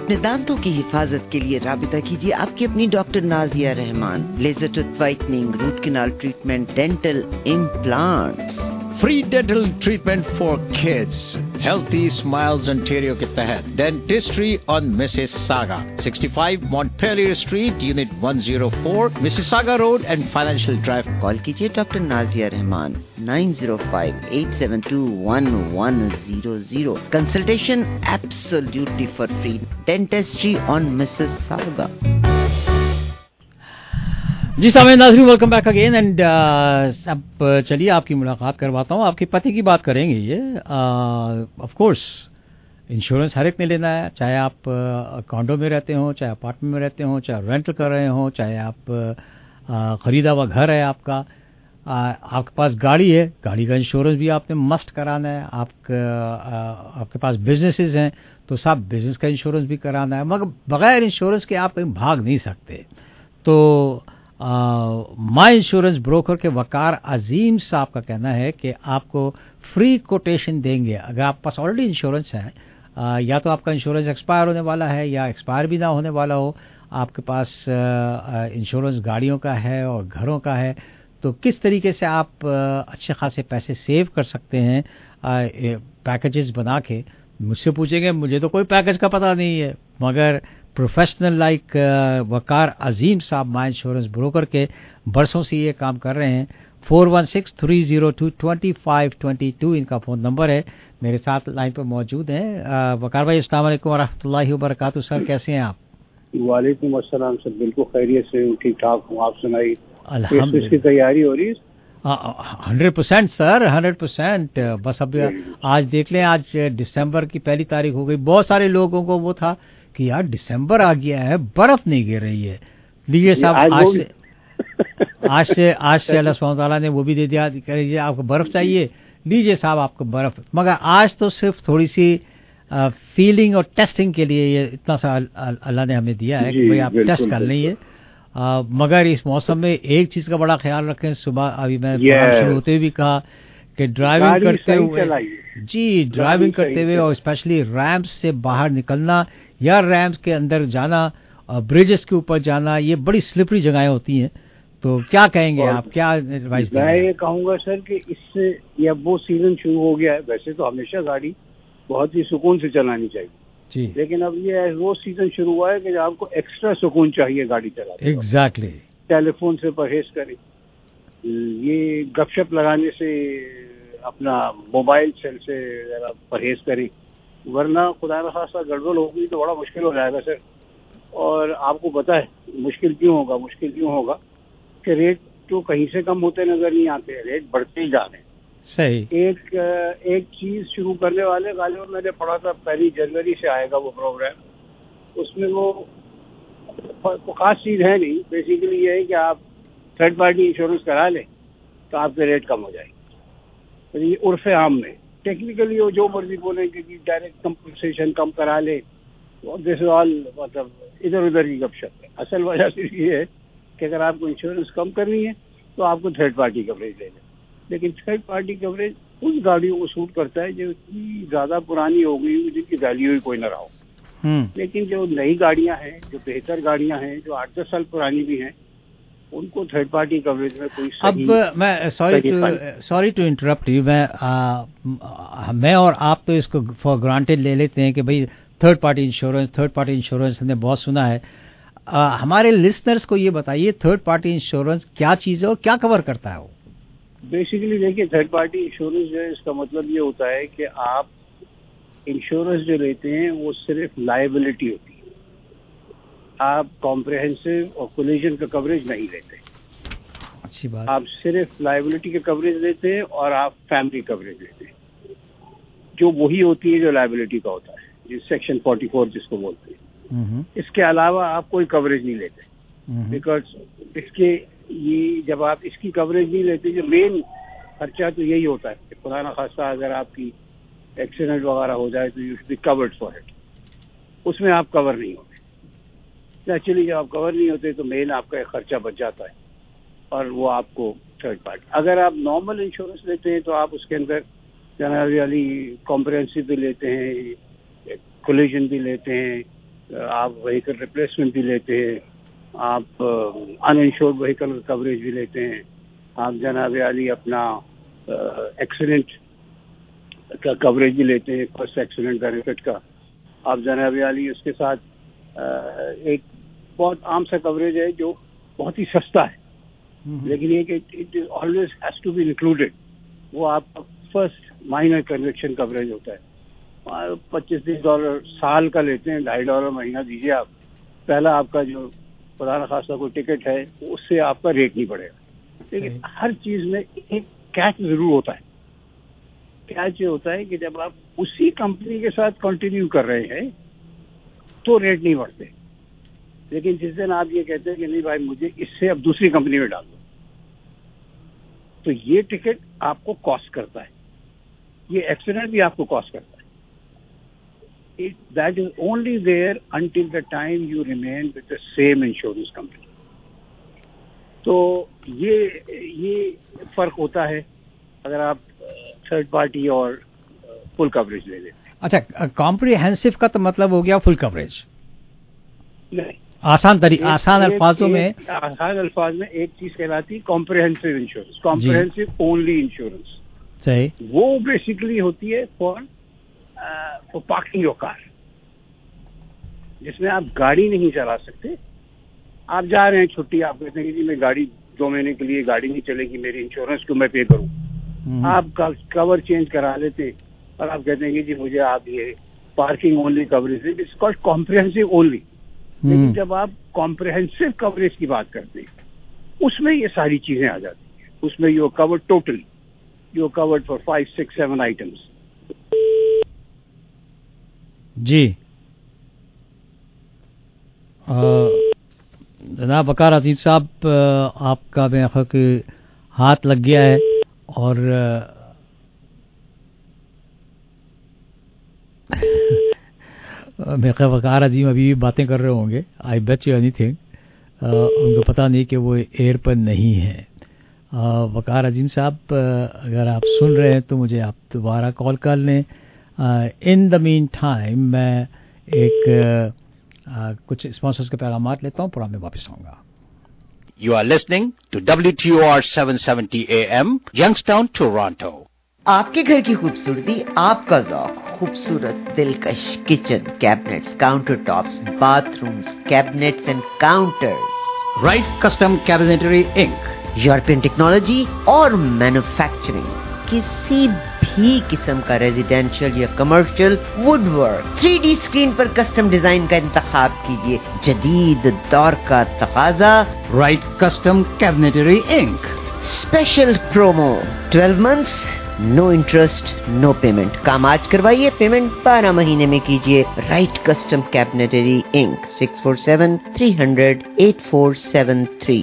अपने दांतों की हिफाजत के लिए राबिता कीजिए आपकी अपनी doctor Nazia Rahman. Laser tooth whitening, root canal treatment, dental implants. Free dental treatment for kids. Healthy Smiles Ontario के तहत Dentistry on Mississauga, sixty-five Montpelier Street, unit one zero four, Mississauga Road and Financial Drive. Call कीजिए doctor Nazia Rahman nine zero five eight seven two one one zero zero. Consultation absolutely for free. Dentistry on Mississauga. जी सामने नाज़रीन, welcome back again. And अब चलिए आपकी मुलाकात करवाता हूँ. आपके पति की बात करेंगे. ये ऑफ कोर्स इंश्योरेंस हर एक ने लेना है, चाहे आप कॉन्डो में रहते हो, चाहे अपार्टमेंट में रहते हो, चाहे रेंट कर रहे हो, चाहे आप uh, खरीदा हुआ घर है आपका, uh, आपके पास गाड़ी है, गाड़ी का इंश्योरेंस भी आपने मस्ट कराना है. आपका uh, आपके पास बिजनेसेस हैं तो सब बिजनेस का इंश्योरेंस भी कराना है. मगर बगैर इंश्योरेंस के आप कहीं भाग नहीं सकते. तो माई इंश्योरेंस ब्रोकर के वकार अजीम साहब का कहना है कि आपको फ्री कोटेशन देंगे. अगर आप पास ऑलरेडी इंश्योरेंस है, आ, या तो आपका इंश्योरेंस एक्सपायर होने वाला है या एक्सपायर भी ना होने वाला हो, आपके पास इंश्योरेंस गाड़ियों का है और घरों का है, तो किस तरीके से आप आ, अच्छे खासे पैसे सेव कर सकते हैं पैकेजेस बना के. मुझसे पूछेंगे, मुझे तो कोई पैकेज का पता नहीं है, मगर प्रोफेशनल लाइक वकार अजीम साहब माई इंश्योरेंस ब्रोकर के बरसों से ये काम कर रहे हैं. Four one six three zero two two five two two इनका फ़ोन नंबर है. मेरे साथ लाइन पर मौजूद हैं वकार भाई. अस्सलाम वालेकुम व रहमतुल्लाहि व बरकातहू. सर कैसे हैं आप? वालेकुम अस्सलाम सर, बिल्कुल खैरियत से हूँ, ठीक ठाक हूँ. आप सुनाइए, अल्हम्दुलिल्लाह. इसकी तैयारी हो रही है? Hundred percent sir, hundred percent. बस अब आज देख लें, आज दिसंबर की पहली तारीख हो गई. बहुत सारे लोगों को वो था कि यार दिसंबर आ गया है, बर्फ नहीं गिर रही है. लीजिए साहब, आज से आज से आज से अल्लाह सुब्हानहू तआला ने वो भी दे दिया. कह लीजिए आपको बर्फ चाहिए, लीजिए साहब आपको बर्फ. मगर आज तो सिर्फ थोड़ी सी फीलिंग और टेस्टिंग के लिए ये इतना सा अल्लाह ने हमें दिया है कि भाई आप टेस्ट कर लेंगे. मगर इस मौसम में एक चीज का बड़ा ख्याल रखें. सुबह अभी मैं शुरू होते हुए भी कहा कि ड्राइविंग करते हुए, जी ड्राइविंग करते हुए और स्पेशली रैम्प से बाहर निकलना या रैम्प के अंदर जाना, ब्रिजेस के ऊपर जाना, ये बड़ी स्लिपरी जगहें होती हैं. तो क्या कहेंगे आप, क्या एडवाइस देंगे? मैं ये कहूँगा सर कि इससे ये वो सीजन शुरू हो गया है. वैसे तो हमेशा गाड़ी बहुत ही सुकून से चलानी चाहिए जी, लेकिन अब ये वो सीजन शुरू हुआ है कि आपको एक्स्ट्रा सुकून चाहिए गाड़ी चलाने. एग्जैक्टली. टेलीफोन से परहेज करें, ये गपशप लगाने से, अपना मोबाइल सेल से जरा परहेज करें, वरना खुदा न खास्ता गड़बड़ होगी तो बड़ा मुश्किल हो जाएगा सर. और आपको पता है मुश्किल क्यों होगा? मुश्किल क्यों होगा कि रेट तो कहीं से कम होते नजर नहीं आते, रेट बढ़ते ही जा रहे हैं. सही. एक एक चीज शुरू करने वाले गालियों मैंने पढ़ा था, पहली जनवरी से आएगा वो प्रोग्राम. उसमें वो खास चीज है नहीं, बेसिकली ये है कि आप थर्ड पार्टी इंश्योरेंस करा लें तो आपके रेट कम हो जाएंगे. तो ये उर्फ आम में टेक्निकली वो जो मर्जी बोले कि डायरेक्ट कंपनसेशन कम करा ले, दिस इज ऑल मतलब इधर उधर की गपशप है. असल वजह सिर्फ ये है कि अगर आपको इंश्योरेंस कम करनी है तो आपको थर्ड पार्टी कवरेज लेना. लेकिन थर्ड पार्टी कवरेज उस गाड़ियों को सूट करता है जो इतनी ज्यादा पुरानी हो गई, जिनकी वैल्यू ही कोई न रहा हो. लेकिन जो नई गाड़ियां हैं, जो बेहतर गाड़ियां हैं, जो आठ दस साल पुरानी भी हैं, उनको थर्ड पार्टी कवरेज में कोई सही. अब मैं sorry to sorry to interrupt you, मैं आ, मैं और आप तो इसको फॉर ग्रांटेड ले लेते हैं कि भाई third party insurance third party insurance हमने बहुत सुना है. आ, हमारे लिसनर्स को ये बताइए थर्ड पार्टी इंश्योरेंस क्या चीज है और क्या कवर करता है वो? बेसिकली देखिए, थर्ड पार्टी इंश्योरेंस जो है इसका मतलब ये होता है कि आप इंश्योरेंस जो लेते हैं वो सिर्फ लायबिलिटी होती है. आप कॉम्प्रिहेंसिव और कोलिजन का कवरेज नहीं लेते. अच्छी बात. आप सिर्फ लायबिलिटी का कवरेज लेते हैं और आप फैमिली कवरेज लेते हैं, जो वही होती है जो लायबिलिटी का होता है, जिस सेक्शन फोर्टी फोर जिसको बोलते हैं. इसके अलावा आप कोई कवरेज नहीं लेते, बिकॉज इसके ये जब आप इसकी कवरेज नहीं लेते, जो मेन खर्चा तो यही होता है कि खुदा न खास्ता अगर आपकी एक्सीडेंट वगैरह हो जाए तो you should be covered for it. उसमें आप कवर नहीं होते. नेचुरली जब आप कवर नहीं होते तो मेन आपका एक खर्चा बच जाता है और वो आपको थर्ड पार्टी. अगर आप नॉर्मल इंश्योरेंस लेते हैं तो आप उसके अंदर जनरली कॉम्प्रिहेंसिव भी लेते हैं, कोलिजन भी लेते हैं, आप व्हीकल रिप्लेसमेंट भी लेते हैं, आप अनइंश्योर्ड व्हीकल कवरेज भी लेते हैं, आप जनाब अली अपना एक्सीडेंट का कवरेज भी लेते हैं, फर्स्ट एक्सीडेंट बेनिफिट का। आप जनाब अली उसके साथ एक बहुत आम सा कवरेज है जो बहुत ही सस्ता है, लेकिन ये कि it is always has to be included. वो आपका फर्स्ट माइनर कन्वेक्शन कवरेज होता है, पच्चीस तीस डॉलर साल का लेते हैं, ढाई डॉलर महीना दीजिए आप। पहला आपका जो खुदा न खासा कोई टिकट है उससे आपका रेट नहीं बढ़ेगा। लेकिन हर चीज में एक कैच जरूर होता है। कैच ये होता है कि जब आप उसी कंपनी के साथ कंटिन्यू कर रहे हैं तो रेट नहीं बढ़ते, लेकिन जिस दिन आप ये कहते हैं कि नहीं भाई मुझे इससे अब दूसरी कंपनी में डाल दो, तो ये टिकट आपको कॉस्ट करता है, ये एक्सीडेंट भी आपको कॉस्ट करता है। It, that is only there until the time you remain with the same insurance company. तो ये ये फर्क होता है अगर आप थर्ड पार्टी और फुल कवरेज ले लेते हैं। अच्छा, कॉम्प्रिहेंसिव का तो मतलब हो गया फुल कवरेज। नहीं, आसान तरी आसान अल्फाजों में आसान अल्फाज में एक चीज कहलाती है comprehensive insurance, comprehensive only insurance. सही। वो बेसिकली होती है for for parking your car, जिसमें आप गाड़ी नहीं चला सकते। आप जा रहे हैं छुट्टी, आप कहते हैं कि जी मैं गाड़ी दो महीने के लिए गाड़ी नहीं चलेगी, मेरी इंश्योरेंस क्यों मैं पे करूं। आप कवर चेंज करा लेते और आप कहते हैं कि जी मुझे आप ये parking only coverage, it's called comprehensive only. लेकिन जब आप कॉम्प्रिहेंसिव कवरेज की बात करते हैं उसमें ये सारी चीजें आ जाती हैं। उसमें you are covered totally, you are covered for five six seven items. जी जनाब वकार अजीम साहब, आपका मेरे ख्याल कि हाथ लग गया है और मेरे ख्याल वकार अजीम अभी भी बातें कर रहे होंगे। आई बेट यू एनीथिंग, उनको पता नहीं कि वो एयर पर नहीं है। वकार अजीम साहब, अगर आप सुन रहे हैं तो मुझे आप दोबारा कॉल कर लें। इन द मीन टाइम मैं एक uh, कुछ स्पॉन्सर्स के पैगामात लेता हूँ, प्रोग्राम में वापस आऊंगा। You are listening to W T O R seven seventy A M, Youngstown, Toronto. आपके घर की खूबसूरती, आपका ज़ौक, खूबसूरत दिलकश kitchen cabinets, counter tops, bathrooms, cabinets and counters. Right Custom Cabinetry Incorporated. European technology और मैन्युफैक्चरिंग, किसी भी किस्म का रेजिडेंशियल या commercial woodwork, three D screen पर कस्टम डिजाइन का इंतखाब कीजिए। जदीद दौर का तकाजा, Right Custom Cabinetry Incorporated. Special promo, twelve months, no interest, no payment. काम आज करवाइए, पेमेंट बारह महीने में कीजिए। Right custom cabinetry inc, six four seven three hundred eight four seven three.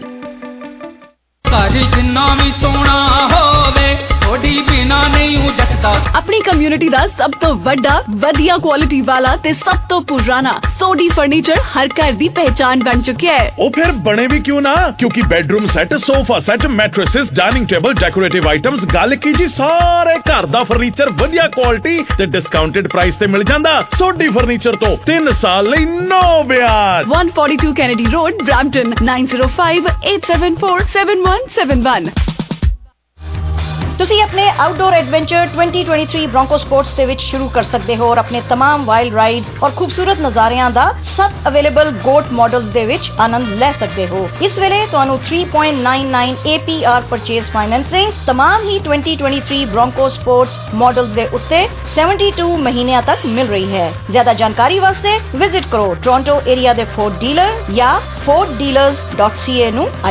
जिन्ना भी सोना होवे थोड़ी बिना नहीं हूं जचता। अपनी कम्युनिटी ਦਾ ਸਭ ਤੋਂ ਵੱਡਾ ਵਧੀਆ ਕੁਆਲਿਟੀ ਵਾਲਾ ਤੇ ਸਭ ਤੋਂ ਪੁਰਾਣਾ ਸੋਡੀ ਫਰਨੀਚਰ ਹਰ ਘਰ ਦੀ ਪਹਿਚਾਨ ਬਣ ਚੁੱਕਿਆ ਹੈ। ਉਹ ਫਿਰ ਬਣੇ ਵੀ ਕਿਉਂ ਨਾ, ਕਿਉਂਕਿ bedroom set, sofa set, mattresses, dining table, decorative items, ਗੱਲ ਕੀ ਜੀ ਸਾਰੇ ਘਰ ਦਾ ਫਰਨੀਚਰ ਵਧੀਆ ਕੁਆਲਿਟੀ ਤੇ ਡਿਸਕਾਊਂਟਡ ਪ੍ਰਾਈਸ ਤੇ ਮਿਲ ਜਾਂਦਾ। ਸੋਡੀ ਫਰਨੀਚਰ ਤੋਂ ਤਿੰਨ ਸਾਲ ਲਈ ਨੋ ਵਿਆਜ। one forty-two Kennedy Road, Brampton, nine zero five eight seven four seven one seven one। ਤੁਸੀਂ ਆਪਣੇ outdoor adventure twenty twenty-three Bronco sports ਦੇ ਵਿੱਚ ਸ਼ੁਰੂ ਕਰ ਸਕਦੇ ਹੋ ਔਰ ਆਪਣੇ तमाम ਵਾਈਲਡ ਰਾਈਡਸ ਔਰ ਖੂਬਸੂਰਤ ਨਜ਼ਾਰਿਆਂ ਦਾ ਸੱਤ ਅਵੇਲੇਬਲ ਗੋਟ ਮਾਡਲਸ ਦੇ ਵਿੱਚ ਆਨੰਦ ਲੈ ਸਕਦੇ ਹੋ। ਇਸ ਵੇਲੇ ਤੁਹਾਨੂੰ three point nine nine A P R purchase financing तमाम ਹੀ twenty twenty-three Bronco sports models ਦੇ ਉੱਤੇ seventy-two ਮਹੀਨਿਆਂ ਤੱਕ ਮਿਲ ਰਹੀ ਹੈ। ਜ਼ਿਆਦਾ ਜਾਣਕਾਰੀ ਵਾਸਤੇ ਵਿਜ਼ਿਟ ਕਰੋ ਟੋਰਾਂਟੋ ਏਰੀਆ ਦੇ ਫੋਰਡ ਡੀਲਰ ਜਾਂ ford dealers dot c a ਨੂੰ।